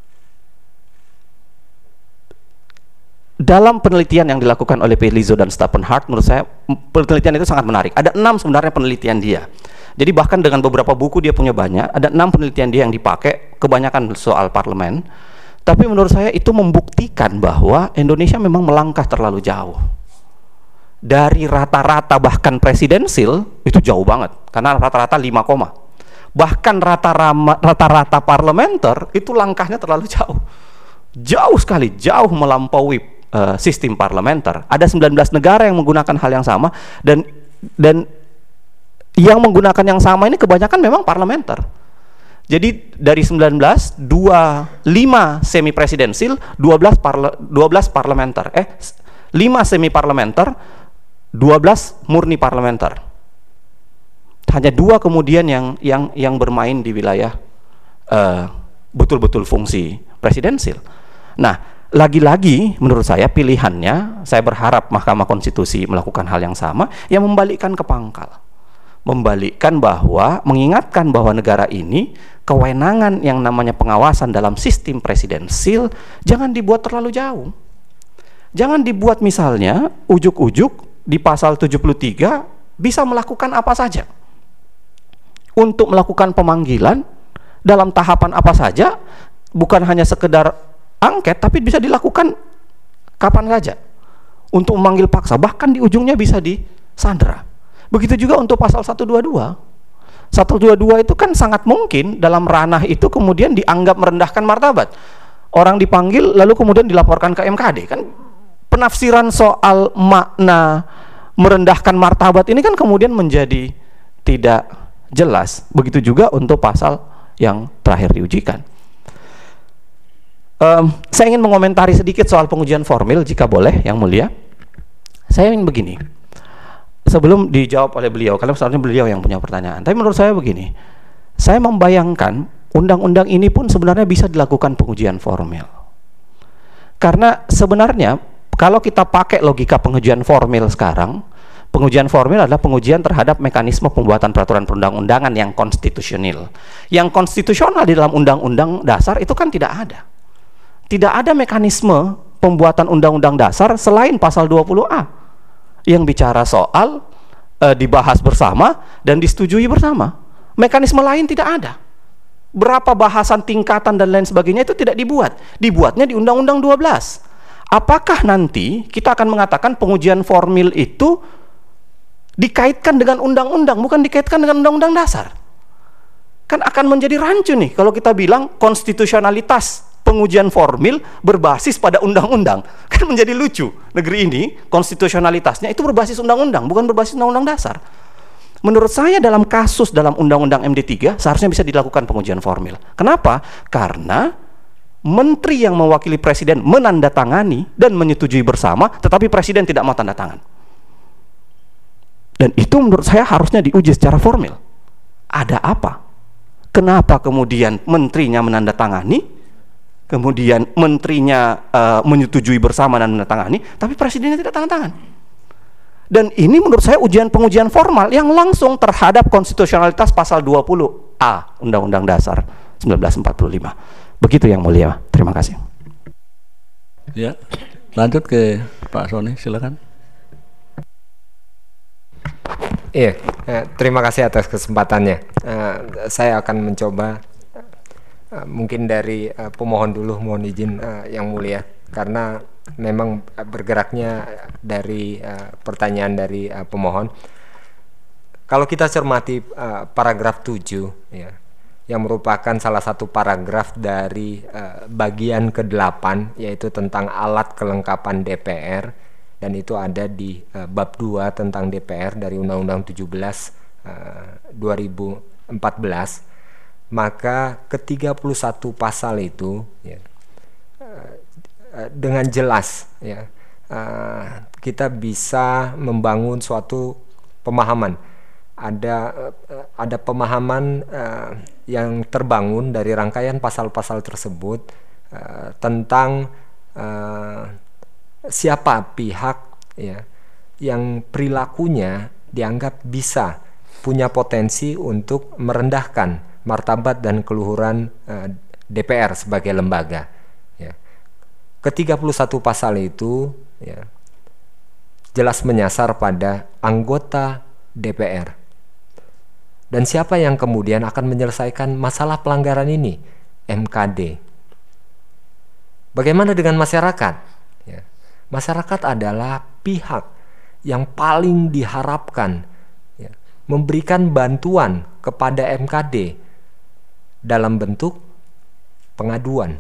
dalam penelitian yang dilakukan oleh Pelizzo dan Stappenhart, menurut saya penelitian itu sangat menarik. Ada enam sebenarnya penelitian dia. Jadi bahkan dengan beberapa buku dia punya banyak, ada enam penelitian dia yang dipakai, kebanyakan soal parlemen. Tapi menurut saya itu membuktikan bahwa Indonesia memang melangkah terlalu jauh. Dari rata-rata bahkan presidensil, itu jauh banget. Karena rata-rata lima koma. Bahkan rata-rata parlementer, itu langkahnya terlalu jauh. Jauh sekali, jauh melampaui uh, sistem parlementer. Ada sembilan belas negara yang menggunakan hal yang sama, dan dan yang menggunakan yang sama ini kebanyakan memang parlementer. Jadi dari sembilan belas, dua, lima semi presidensil, dua belas parle, dua belas parlementer. Eh, lima semi parlementer, dua belas murni parlementer. Hanya dua kemudian yang yang yang bermain di wilayah uh, betul-betul fungsi presidensil. Nah, lagi-lagi menurut saya pilihannya, saya berharap Mahkamah Konstitusi melakukan hal yang sama, yang membalikkan ke pangkal. Membalikkan bahwa, mengingatkan bahwa negara ini, kewenangan yang namanya pengawasan dalam sistem presidensil, jangan dibuat terlalu jauh. Jangan dibuat misalnya, ujuk-ujuk di pasal tujuh puluh tiga, bisa melakukan apa saja. Untuk melakukan pemanggilan, dalam tahapan apa saja, bukan hanya sekedar angket, tapi bisa dilakukan kapan saja untuk memanggil paksa, bahkan di ujungnya bisa disandera. Begitu juga untuk pasal seratus dua puluh dua. seratus dua puluh dua itu kan sangat mungkin dalam ranah itu kemudian dianggap merendahkan martabat. Orang dipanggil lalu kemudian dilaporkan ke M K D. Kan penafsiran soal makna merendahkan martabat ini kan kemudian menjadi tidak jelas. Begitu juga untuk pasal yang terakhir diujikan. Um, saya ingin mengomentari sedikit soal pengujian formil, jika boleh, Yang Mulia. Saya ingin begini, sebelum dijawab oleh beliau, karena seharusnya beliau yang punya pertanyaan. Tapi menurut saya begini, saya membayangkan undang-undang ini pun sebenarnya bisa dilakukan pengujian formil. Karena sebenarnya kalau kita pakai logika pengujian formil sekarang, pengujian formil adalah pengujian terhadap mekanisme pembuatan peraturan perundang-undangan yang konstitusional. Yang konstitusional di dalam undang-undang dasar itu kan tidak ada. Tidak ada mekanisme pembuatan undang-undang dasar selain pasal dua puluh A yang bicara soal e, dibahas bersama dan disetujui bersama. Mekanisme lain tidak ada. Berapa bahasan tingkatan dan lain sebagainya itu tidak dibuat. Dibuatnya di Undang-Undang dua belas. Apakah nanti kita akan mengatakan pengujian formil itu dikaitkan dengan undang-undang, bukan dikaitkan dengan undang-undang dasar? Kan akan menjadi rancu nih kalau kita bilang konstitusionalitas pengujian formil berbasis pada undang-undang. Kan menjadi lucu. Negeri ini konstitusionalitasnya itu berbasis undang-undang, bukan berbasis undang-undang dasar. Menurut saya dalam kasus dalam undang-undang M D tiga seharusnya bisa dilakukan pengujian formil. Kenapa? Karena menteri yang mewakili presiden menandatangani dan menyetujui bersama, tetapi presiden tidak mau tanda tangan. Dan itu menurut saya harusnya diuji secara formil. Ada apa? Kenapa kemudian menterinya menandatangani, kemudian menterinya uh, menyetujui bersama dan menandatangani, tapi presidennya tidak tanda tangan? Dan ini menurut saya ujian pengujian formal yang langsung terhadap konstitusionalitas pasal dua puluh A Undang-Undang Dasar seribu sembilan ratus empat puluh lima. Begitu Yang Mulia. Terima kasih. Ya, lanjut ke Pak Sony, silakan. Iya, eh, terima kasih atas kesempatannya. Eh, saya akan mencoba eh, mungkin dari eh, pemohon dulu, mohon izin eh, Yang Mulia, karena memang bergeraknya dari uh, pertanyaan dari uh, pemohon. Kalau kita cermati uh, paragraf tujuh ya, yang merupakan salah satu paragraf dari uh, bagian kedelapan, yaitu tentang alat kelengkapan D P R, dan itu ada di uh, bab dua tentang D P R dari Undang-Undang tujuh belas uh, dua ribu empat belas, maka ke tiga puluh satu pasal itu ya, uh, uh, dengan jelas ya uh, kita bisa membangun suatu pemahaman. Ada uh, ada pemahaman uh, yang terbangun dari rangkaian pasal-pasal tersebut uh, tentang uh, siapa pihak ya yang perilakunya dianggap bisa punya potensi untuk merendahkan martabat dan keluhuran uh, D P R sebagai lembaga. Ya. Ke tiga puluh satu pasal itu ya, jelas menyasar pada anggota D P R. Dan siapa yang kemudian akan menyelesaikan masalah pelanggaran ini? M K D. Bagaimana dengan masyarakat? Ya. Masyarakat adalah pihak yang paling diharapkan ya, memberikan bantuan kepada M K D dalam bentuk pengaduan.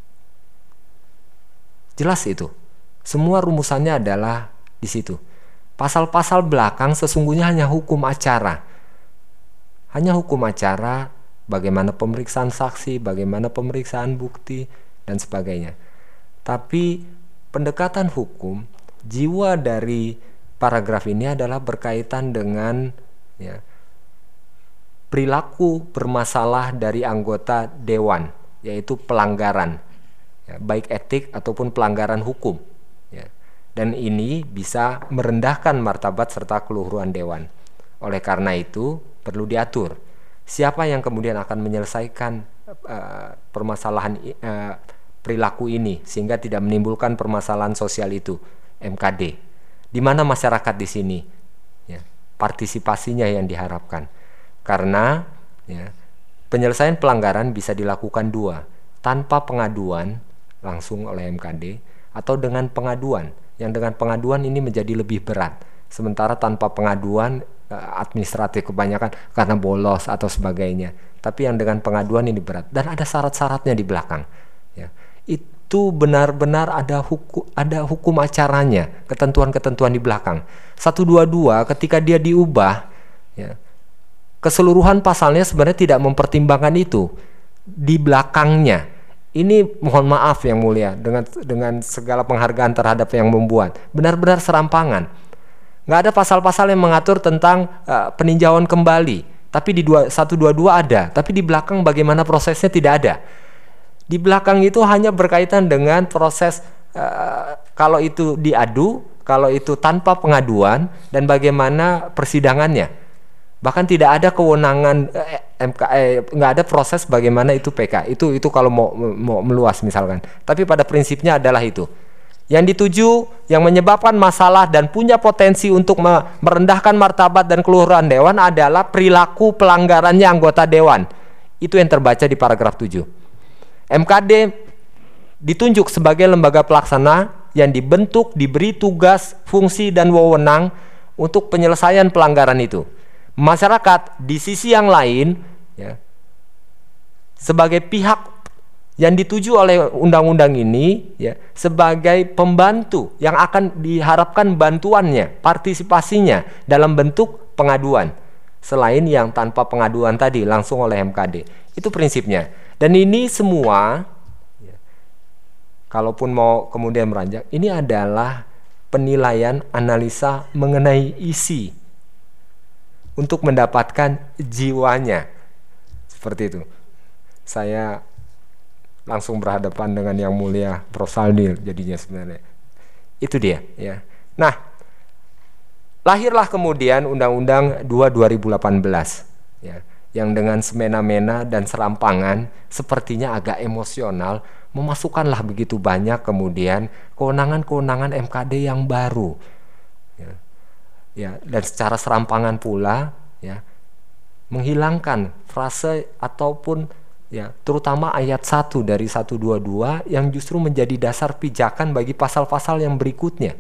Jelas itu. Semua rumusannya adalah di situ. Pasal-pasal belakang sesungguhnya hanya hukum acara. Hanya hukum acara, bagaimana pemeriksaan saksi, bagaimana pemeriksaan bukti, dan sebagainya. Tapi pendekatan hukum, jiwa dari paragraf ini adalah berkaitan dengan ya, perilaku bermasalah dari anggota dewan, yaitu pelanggaran, ya, baik etik ataupun pelanggaran hukum. Ya. Dan ini bisa merendahkan martabat serta keluhuran dewan. Oleh karena itu perlu diatur siapa yang kemudian akan menyelesaikan uh, permasalahan uh, perilaku ini sehingga tidak menimbulkan permasalahan sosial itu. M K D. Di mana masyarakat di sini? Ya, partisipasinya yang diharapkan. Karena ya, penyelesaian pelanggaran bisa dilakukan dua, tanpa pengaduan langsung oleh M K D atau dengan pengaduan. Yang dengan pengaduan ini menjadi lebih berat. Sementara tanpa pengaduan administratif kebanyakan karena bolos atau sebagainya. Tapi yang dengan pengaduan ini berat dan ada syarat-syaratnya di belakang. Ya. Itu benar-benar ada hukum ada hukum acaranya, ketentuan-ketentuan di belakang. seratus dua puluh dua ketika dia diubah, ya, keseluruhan pasalnya sebenarnya tidak mempertimbangkan itu di belakangnya. Ini mohon maaf yang mulia dengan dengan segala penghargaan terhadap yang membuat benar-benar serampangan. Nggak ada pasal-pasal yang mengatur tentang uh, peninjauan kembali, tapi di seratus dua puluh dua ada, tapi di belakang bagaimana prosesnya tidak ada. Di belakang itu hanya berkaitan dengan proses uh, kalau itu diadu, kalau itu tanpa pengaduan, dan bagaimana persidangannya. Bahkan tidak ada kewenangan eh, M K, eh, nggak ada proses bagaimana itu P K. Itu itu kalau mau mau meluas misalkan. Tapi pada prinsipnya adalah itu. Yang dituju yang menyebabkan masalah dan punya potensi untuk merendahkan martabat dan keluhuran dewan adalah perilaku pelanggarannya anggota dewan. Itu yang terbaca di paragraf tujuh. M K D ditunjuk sebagai lembaga pelaksana yang dibentuk, diberi tugas, fungsi, dan wewenang untuk penyelesaian pelanggaran itu. Masyarakat di sisi yang lain ya, sebagai pihak yang dituju oleh undang-undang ini ya, sebagai pembantu yang akan diharapkan bantuannya, partisipasinya dalam bentuk pengaduan selain yang tanpa pengaduan tadi langsung oleh M K D. Itu prinsipnya. Dan ini semua ya, kalaupun mau kemudian meranjak, ini adalah penilaian analisa mengenai isi untuk mendapatkan jiwanya. Seperti itu. Saya langsung berhadapan dengan yang mulia Prof Saldil jadinya sebenarnya. Itu dia ya. Nah, lahirlah kemudian Undang-Undang dua dua ribu delapan belas ya, yang dengan semena-mena dan serampangan sepertinya agak emosional memasukkanlah begitu banyak kemudian kewenangan-kewenangan M K D yang baru. Ya. Ya, dan secara serampangan pula ya menghilangkan frase ataupun ya, terutama ayat satu dari seratus dua puluh dua yang justru menjadi dasar pijakan bagi pasal-pasal yang berikutnya.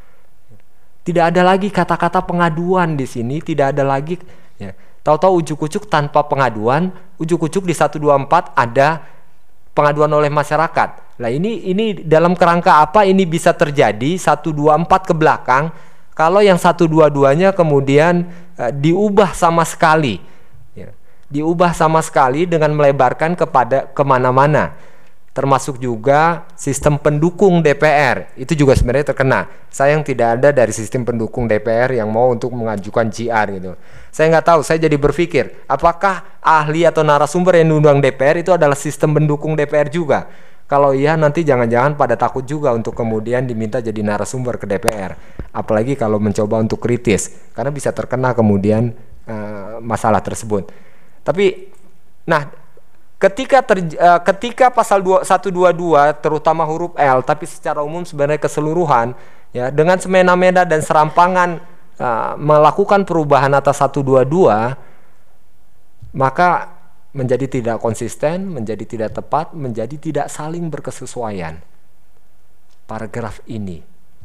Tidak ada lagi kata-kata pengaduan di sini, tidak ada lagi ya, tahu-tahu ujuk-ujuk tanpa pengaduan, ujuk-ujuk di seratus dua puluh empat ada pengaduan oleh masyarakat. Nah ini ini dalam kerangka apa ini bisa terjadi satu dua empat ke belakang kalau yang satu dua duanya kemudian uh, diubah sama sekali, ya. Diubah sama sekali dengan melebarkan kepada kemana-mana, termasuk juga sistem pendukung D P R itu juga sebenarnya terkena. Saya yang tidak ada dari sistem pendukung D P R yang mau untuk mengajukan J R gitu. Saya nggak tahu, saya jadi berpikir apakah ahli atau narasumber yang diundang D P R itu adalah sistem pendukung D P R juga. Kalau iya nanti jangan-jangan pada takut juga untuk kemudian diminta jadi narasumber ke D P R. Apalagi kalau mencoba untuk kritis, karena bisa terkena kemudian uh, masalah tersebut. Tapi, nah ketika ter, uh, ketika pasal seratus dua puluh dua terutama huruf L, tapi secara umum sebenarnya keseluruhan, ya dengan semena-mena dan serampangan uh, melakukan perubahan atas seratus dua puluh dua, maka menjadi tidak konsisten, menjadi tidak tepat, menjadi tidak saling berkesesuaian. Paragraf ini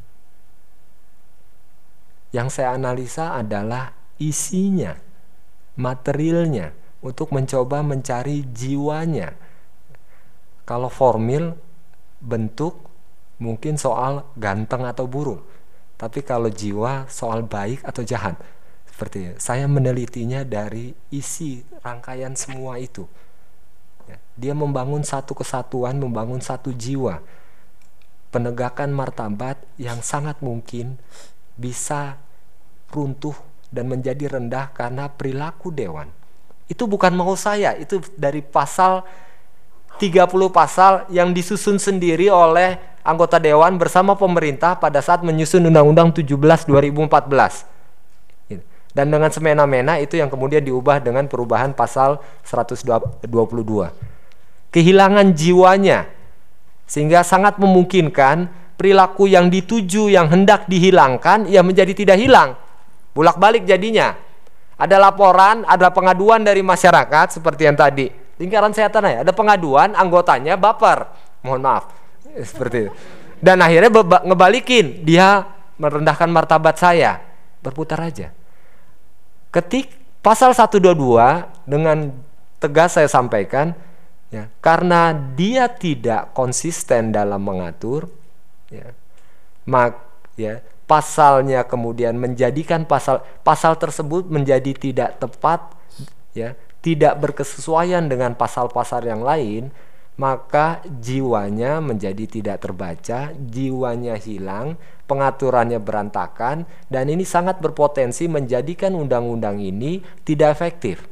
yang saya analisa adalah isinya, materialnya, untuk mencoba mencari jiwanya. Kalau formil, bentuk, mungkin soal ganteng atau buruk, tapi kalau jiwa soal baik atau jahat. Seperti saya menelitinya dari isi rangkaian semua itu. Dia membangun satu kesatuan, membangun satu jiwa, penegakan martabat yang sangat mungkin bisa runtuh dan menjadi rendah karena perilaku dewan. Itu bukan mau saya, itu dari pasal tiga puluh pasal yang disusun sendiri oleh anggota dewan bersama pemerintah pada saat menyusun Undang-Undang tujuh belas dua ribu empat belas. Dan dengan semena-mena itu yang kemudian diubah dengan perubahan pasal seratus dua puluh dua. Kehilangan jiwanya, sehingga sangat memungkinkan perilaku yang dituju yang hendak dihilangkan ya menjadi tidak hilang. Bolak-balik jadinya. Ada laporan, ada pengaduan dari masyarakat seperti yang tadi. Lingkaran setan ya, ada pengaduan, anggotanya baper. Mohon maaf. Seperti itu. Dan akhirnya ngebalikin, dia merendahkan martabat saya. Berputar aja. Ketik pasal seratus dua puluh dua dengan tegas saya sampaikan, ya, karena dia tidak konsisten dalam mengatur, ya, mak, ya, pasalnya kemudian menjadikan pasal pasal tersebut menjadi tidak tepat, ya, tidak berkesesuaian dengan pasal-pasal yang lain, maka jiwanya menjadi tidak terbaca, jiwanya hilang, pengaturannya berantakan, dan ini sangat berpotensi menjadikan undang-undang ini tidak efektif.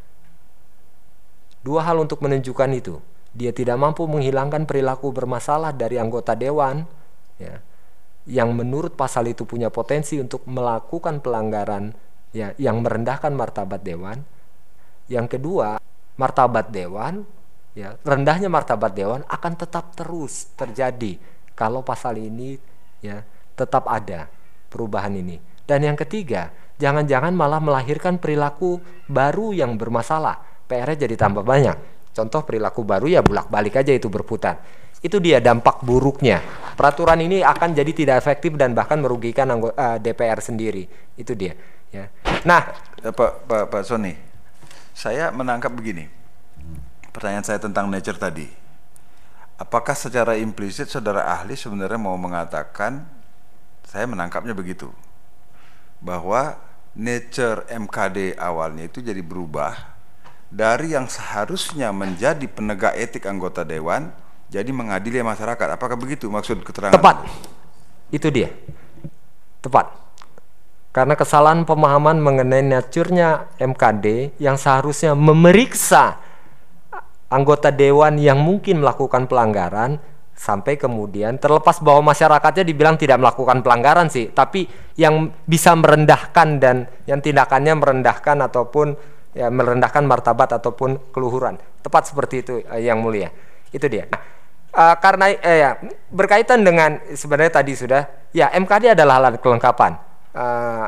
Dua hal untuk menunjukkan itu. Dia tidak mampu menghilangkan perilaku bermasalah dari anggota dewan, ya, yang menurut pasal itu punya potensi untuk melakukan pelanggaran, ya, yang merendahkan martabat dewan. Yang kedua, martabat dewan, ya, rendahnya martabat dewan akan tetap terus terjadi kalau pasal ini, ya, tetap ada perubahan ini. Dan yang ketiga, jangan-jangan malah melahirkan perilaku baru yang bermasalah. P R-nya jadi tambah banyak. Contoh perilaku baru ya bolak-balik aja itu berputar. Itu dia dampak buruknya. Peraturan ini akan jadi tidak efektif dan bahkan merugikan anggota uh, D P R sendiri. Itu dia. Ya. Nah, Pak Pak Pak Sony, saya menangkap begini. Pertanyaan saya tentang nature tadi. Apakah secara implisit saudara ahli sebenarnya mau mengatakan, saya menangkapnya begitu, bahwa nature M K D awalnya itu jadi berubah dari yang seharusnya menjadi penegak etik anggota dewan jadi mengadili masyarakat. Apakah begitu maksud keterangan? Tepat. Itu dia. Tepat. Karena kesalahan pemahaman mengenai nature-nya M K D yang seharusnya memeriksa anggota dewan yang mungkin melakukan pelanggaran, sampai kemudian terlepas bahwa masyarakatnya dibilang tidak melakukan pelanggaran sih, tapi yang bisa merendahkan dan yang tindakannya merendahkan ataupun ya merendahkan martabat ataupun keluhuran. Tepat seperti itu, eh, yang mulia. Itu dia. Nah, uh, karena eh, ya, berkaitan dengan sebenarnya tadi sudah, ya M K D adalah alat kelengkapan. Uh,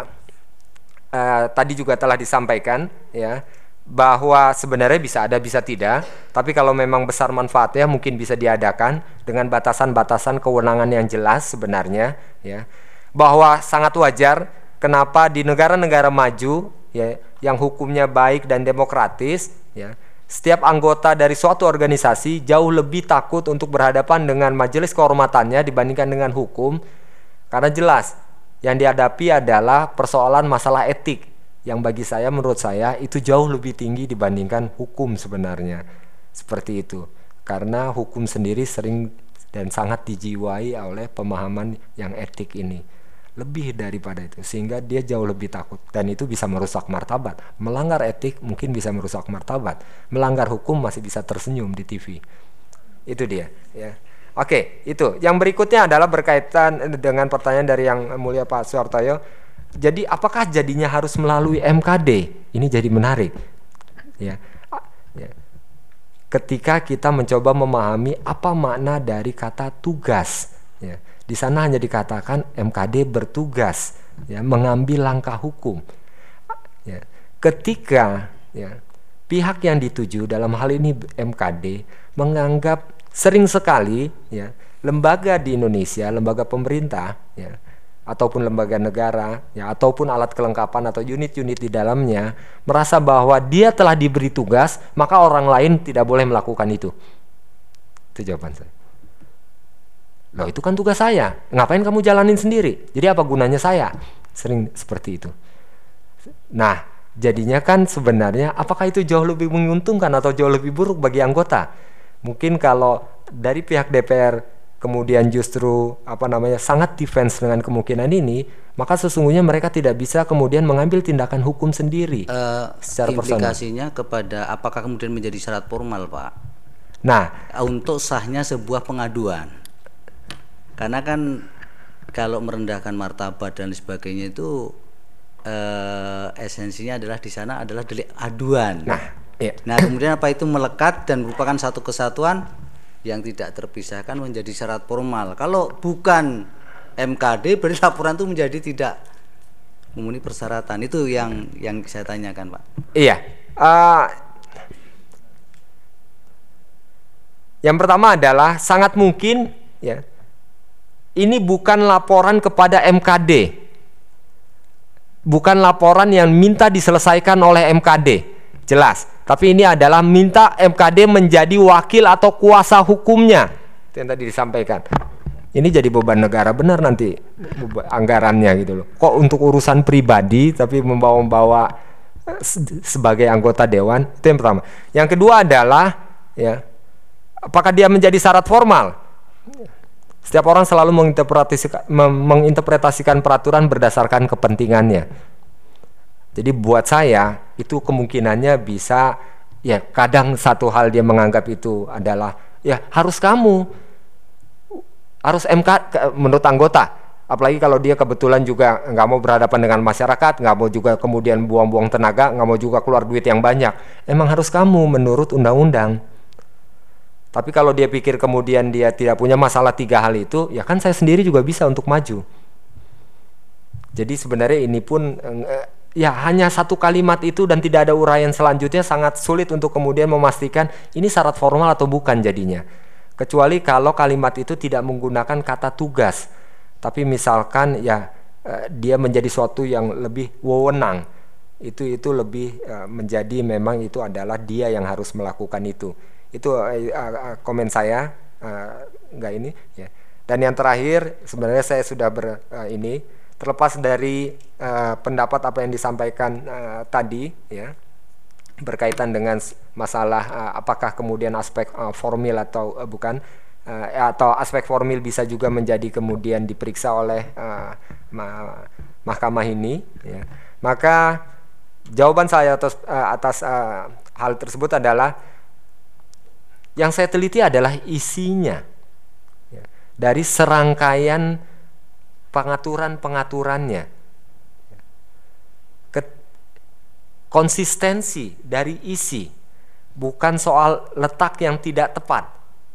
uh, tadi juga telah disampaikan, ya, bahwa sebenarnya bisa ada bisa tidak, tapi kalau memang besar manfaatnya mungkin bisa diadakan dengan batasan-batasan kewenangan yang jelas sebenarnya, ya, bahwa sangat wajar kenapa di negara-negara maju, ya, yang hukumnya baik dan demokratis, ya, Setiap anggota dari suatu organisasi jauh lebih takut untuk berhadapan dengan majelis kehormatannya dibandingkan dengan hukum, karena jelas yang dihadapi adalah persoalan masalah etik yang bagi saya, menurut saya itu jauh lebih tinggi dibandingkan hukum sebenarnya. Seperti itu, karena hukum sendiri sering dan sangat dijiwai oleh pemahaman yang etik ini, lebih daripada itu, sehingga dia jauh lebih takut, dan itu bisa merusak martabat. Melanggar etik mungkin bisa merusak martabat, melanggar hukum masih bisa tersenyum di T V. Itu dia, ya. Oke, itu. Yang berikutnya adalah berkaitan dengan pertanyaan dari yang mulia Pak Suhartoyo. Jadi apakah jadinya harus melalui M K D? Ini jadi menarik, ya. Ya. Ketika kita mencoba memahami apa makna dari kata tugas, ya. Di sana hanya dikatakan M K D bertugas, ya, mengambil langkah hukum. Ya. Ketika ya, pihak yang dituju dalam hal ini M K D menganggap sering sekali ya, lembaga di Indonesia, lembaga pemerintah, ya, ataupun lembaga negara, ya, ataupun alat kelengkapan atau unit-unit di dalamnya merasa bahwa dia telah diberi tugas, maka orang lain tidak boleh melakukan itu. Itu jawaban saya. Loh, itu kan tugas saya, ngapain kamu jalanin sendiri? Jadi apa gunanya saya? Sering seperti itu. Nah, jadinya kan sebenarnya apakah itu jauh lebih menguntungkan atau jauh lebih buruk bagi anggota? Mungkin kalau dari pihak D P R kemudian justru apa namanya sangat defense dengan kemungkinan ini, maka sesungguhnya mereka tidak bisa kemudian mengambil tindakan hukum sendiri. Uh, secara implikasinya personal. Kepada apakah kemudian menjadi syarat formal, Pak? Nah, untuk sahnya sebuah pengaduan. Karena kan kalau merendahkan martabat dan sebagainya itu eh, esensinya adalah di sana adalah delik aduan. Nah, iya. Nah, kemudian apa itu melekat dan merupakan satu kesatuan yang tidak terpisahkan menjadi syarat formal. Kalau bukan M K D berarti laporan itu menjadi tidak memenuhi persyaratan. Itu yang yang saya tanyakan, Pak. Iya. Uh, yang pertama adalah sangat mungkin ya. Ini bukan laporan kepada M K D, bukan laporan yang minta diselesaikan oleh M K D, jelas. Tapi ini adalah minta M K D menjadi wakil atau kuasa hukumnya. Itu yang tadi disampaikan. Ini jadi beban negara benar nanti anggarannya gitu loh. Kok untuk urusan pribadi tapi membawa-bawa sebagai anggota dewan? Itu yang pertama. Yang kedua adalah ya, apakah dia menjadi syarat formal? Setiap orang selalu menginterpretasikan, menginterpretasikan peraturan berdasarkan kepentingannya. Jadi buat saya itu kemungkinannya bisa ya, kadang satu hal dia menganggap itu adalah ya harus kamu, harus M K menurut anggota. Apalagi kalau dia kebetulan juga nggak mau berhadapan dengan masyarakat, nggak mau juga kemudian buang-buang tenaga, nggak mau juga keluar duit yang banyak. Emang harus kamu menurut undang-undang. Tapi kalau dia pikir kemudian dia tidak punya masalah tiga hal itu, ya kan saya sendiri juga bisa untuk maju. Jadi sebenarnya ini pun ya hanya satu kalimat itu dan tidak ada uraian selanjutnya sangat sulit untuk kemudian memastikan ini syarat formal atau bukan jadinya. Kecuali kalau kalimat itu tidak menggunakan kata tugas, tapi misalkan ya dia menjadi suatu yang lebih wewenang, itu itu lebih menjadi memang itu adalah dia yang harus melakukan itu. Itu uh, uh, komen saya uh, enggak ini ya. Dan yang terakhir sebenarnya saya sudah ber uh, ini terlepas dari uh, pendapat apa yang disampaikan uh, tadi ya berkaitan dengan masalah uh, apakah kemudian aspek uh, formil atau uh, bukan uh, atau aspek formil bisa juga menjadi kemudian diperiksa oleh uh, ma mahkamah ini ya. Maka jawaban saya atas uh, atas uh, hal tersebut adalah yang saya teliti adalah isinya ya, dari serangkaian pengaturan-pengaturannya, konsistensi dari isi, bukan soal letak yang tidak tepat.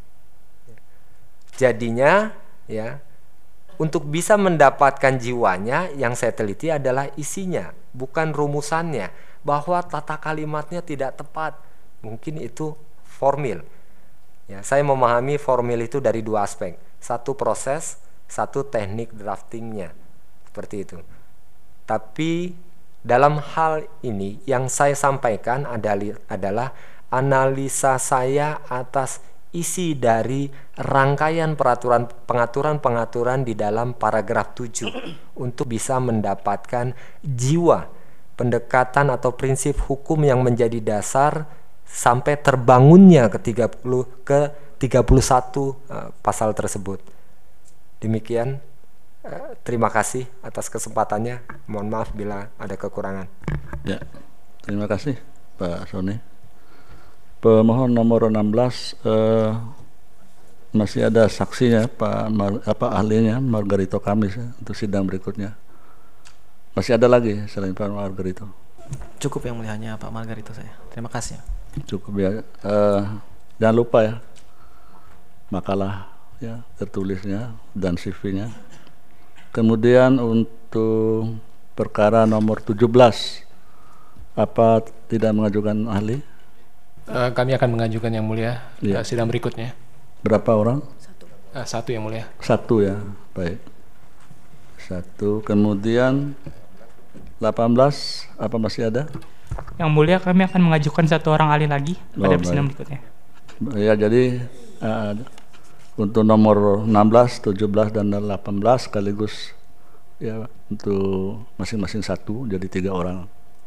Jadinya ya, untuk bisa mendapatkan jiwanya yang saya teliti adalah isinya, bukan rumusannya. Bahwa tata kalimatnya tidak tepat, mungkin itu formil. Ya, saya memahami formil itu dari dua aspek, satu proses, satu teknik draftingnya, seperti itu. Tapi dalam hal ini yang saya sampaikan adalah, adalah analisa saya atas isi dari rangkaian peraturan pengaturan-pengaturan di dalam paragraf tujuh untuk bisa mendapatkan jiwa pendekatan atau prinsip hukum yang menjadi dasar sampai terbangunnya ke tiga puluh ke tiga puluh satu uh, pasal tersebut. Demikian, uh, terima kasih atas kesempatannya. Mohon maaf bila ada kekurangan. Ya, terima kasih Pak Sony. Pemohon nomor enam belas eh, masih ada saksinya Pak Mar, apa ahlinya Margarito Kamis ya, untuk sidang berikutnya. Masih ada lagi selain Pak Margarito? Cukup yang mulianya Pak Margarito saya. Terima kasih. Cukup ya. Eh, jangan lupa ya makalah ya tertulisnya dan C V-nya. Kemudian untuk perkara nomor tujuh belas, apa tidak mengajukan ahli? Uh, kami akan mengajukan yang mulia ya. uh, sidang berikutnya. Berapa orang? Satu. Uh, satu yang mulia. Satu ya, baik. Satu. Kemudian delapan belas, apa masih ada? Yang mulia kami akan mengajukan satu orang ahli lagi pada oh, sidang berikutnya. Ya, jadi uh, untuk nomor enam belas, tujuh belas dan delapan belas sekaligus ya untuk masing-masing satu, jadi tiga orang.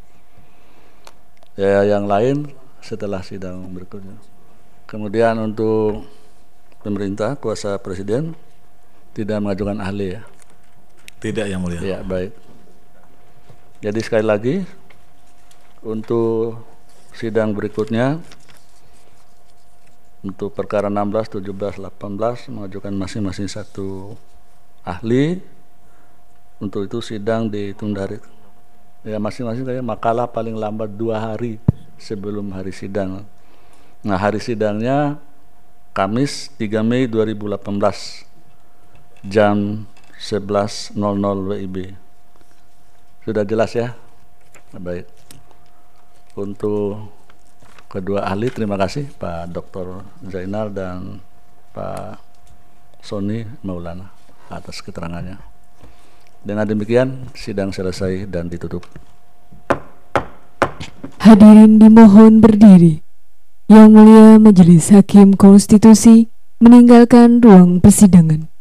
Ya, yang lain setelah sidang berikutnya. Kemudian untuk pemerintah, kuasa presiden tidak mengajukan ahli ya? Tidak yang mulia. Ya, baik. Jadi sekali lagi untuk sidang berikutnya untuk perkara enam belas, tujuh belas, delapan belas mengajukan masing-masing satu ahli. Untuk itu sidang ditunda hari ya masing-masing kayak makalah paling lambat dua hari sebelum hari sidang. Nah, hari sidangnya Kamis tiga Mei dua ribu delapan belas jam sebelas nol nol W I B. Sudah jelas ya? Baik. Untuk kedua ahli terima kasih Pak Doktor Zainal dan Pak Sony Maulana atas keterangannya. Dengan demikian sidang selesai dan ditutup. Hadirin dimohon berdiri. Yang Mulia Majelis Hakim Konstitusi meninggalkan ruang persidangan.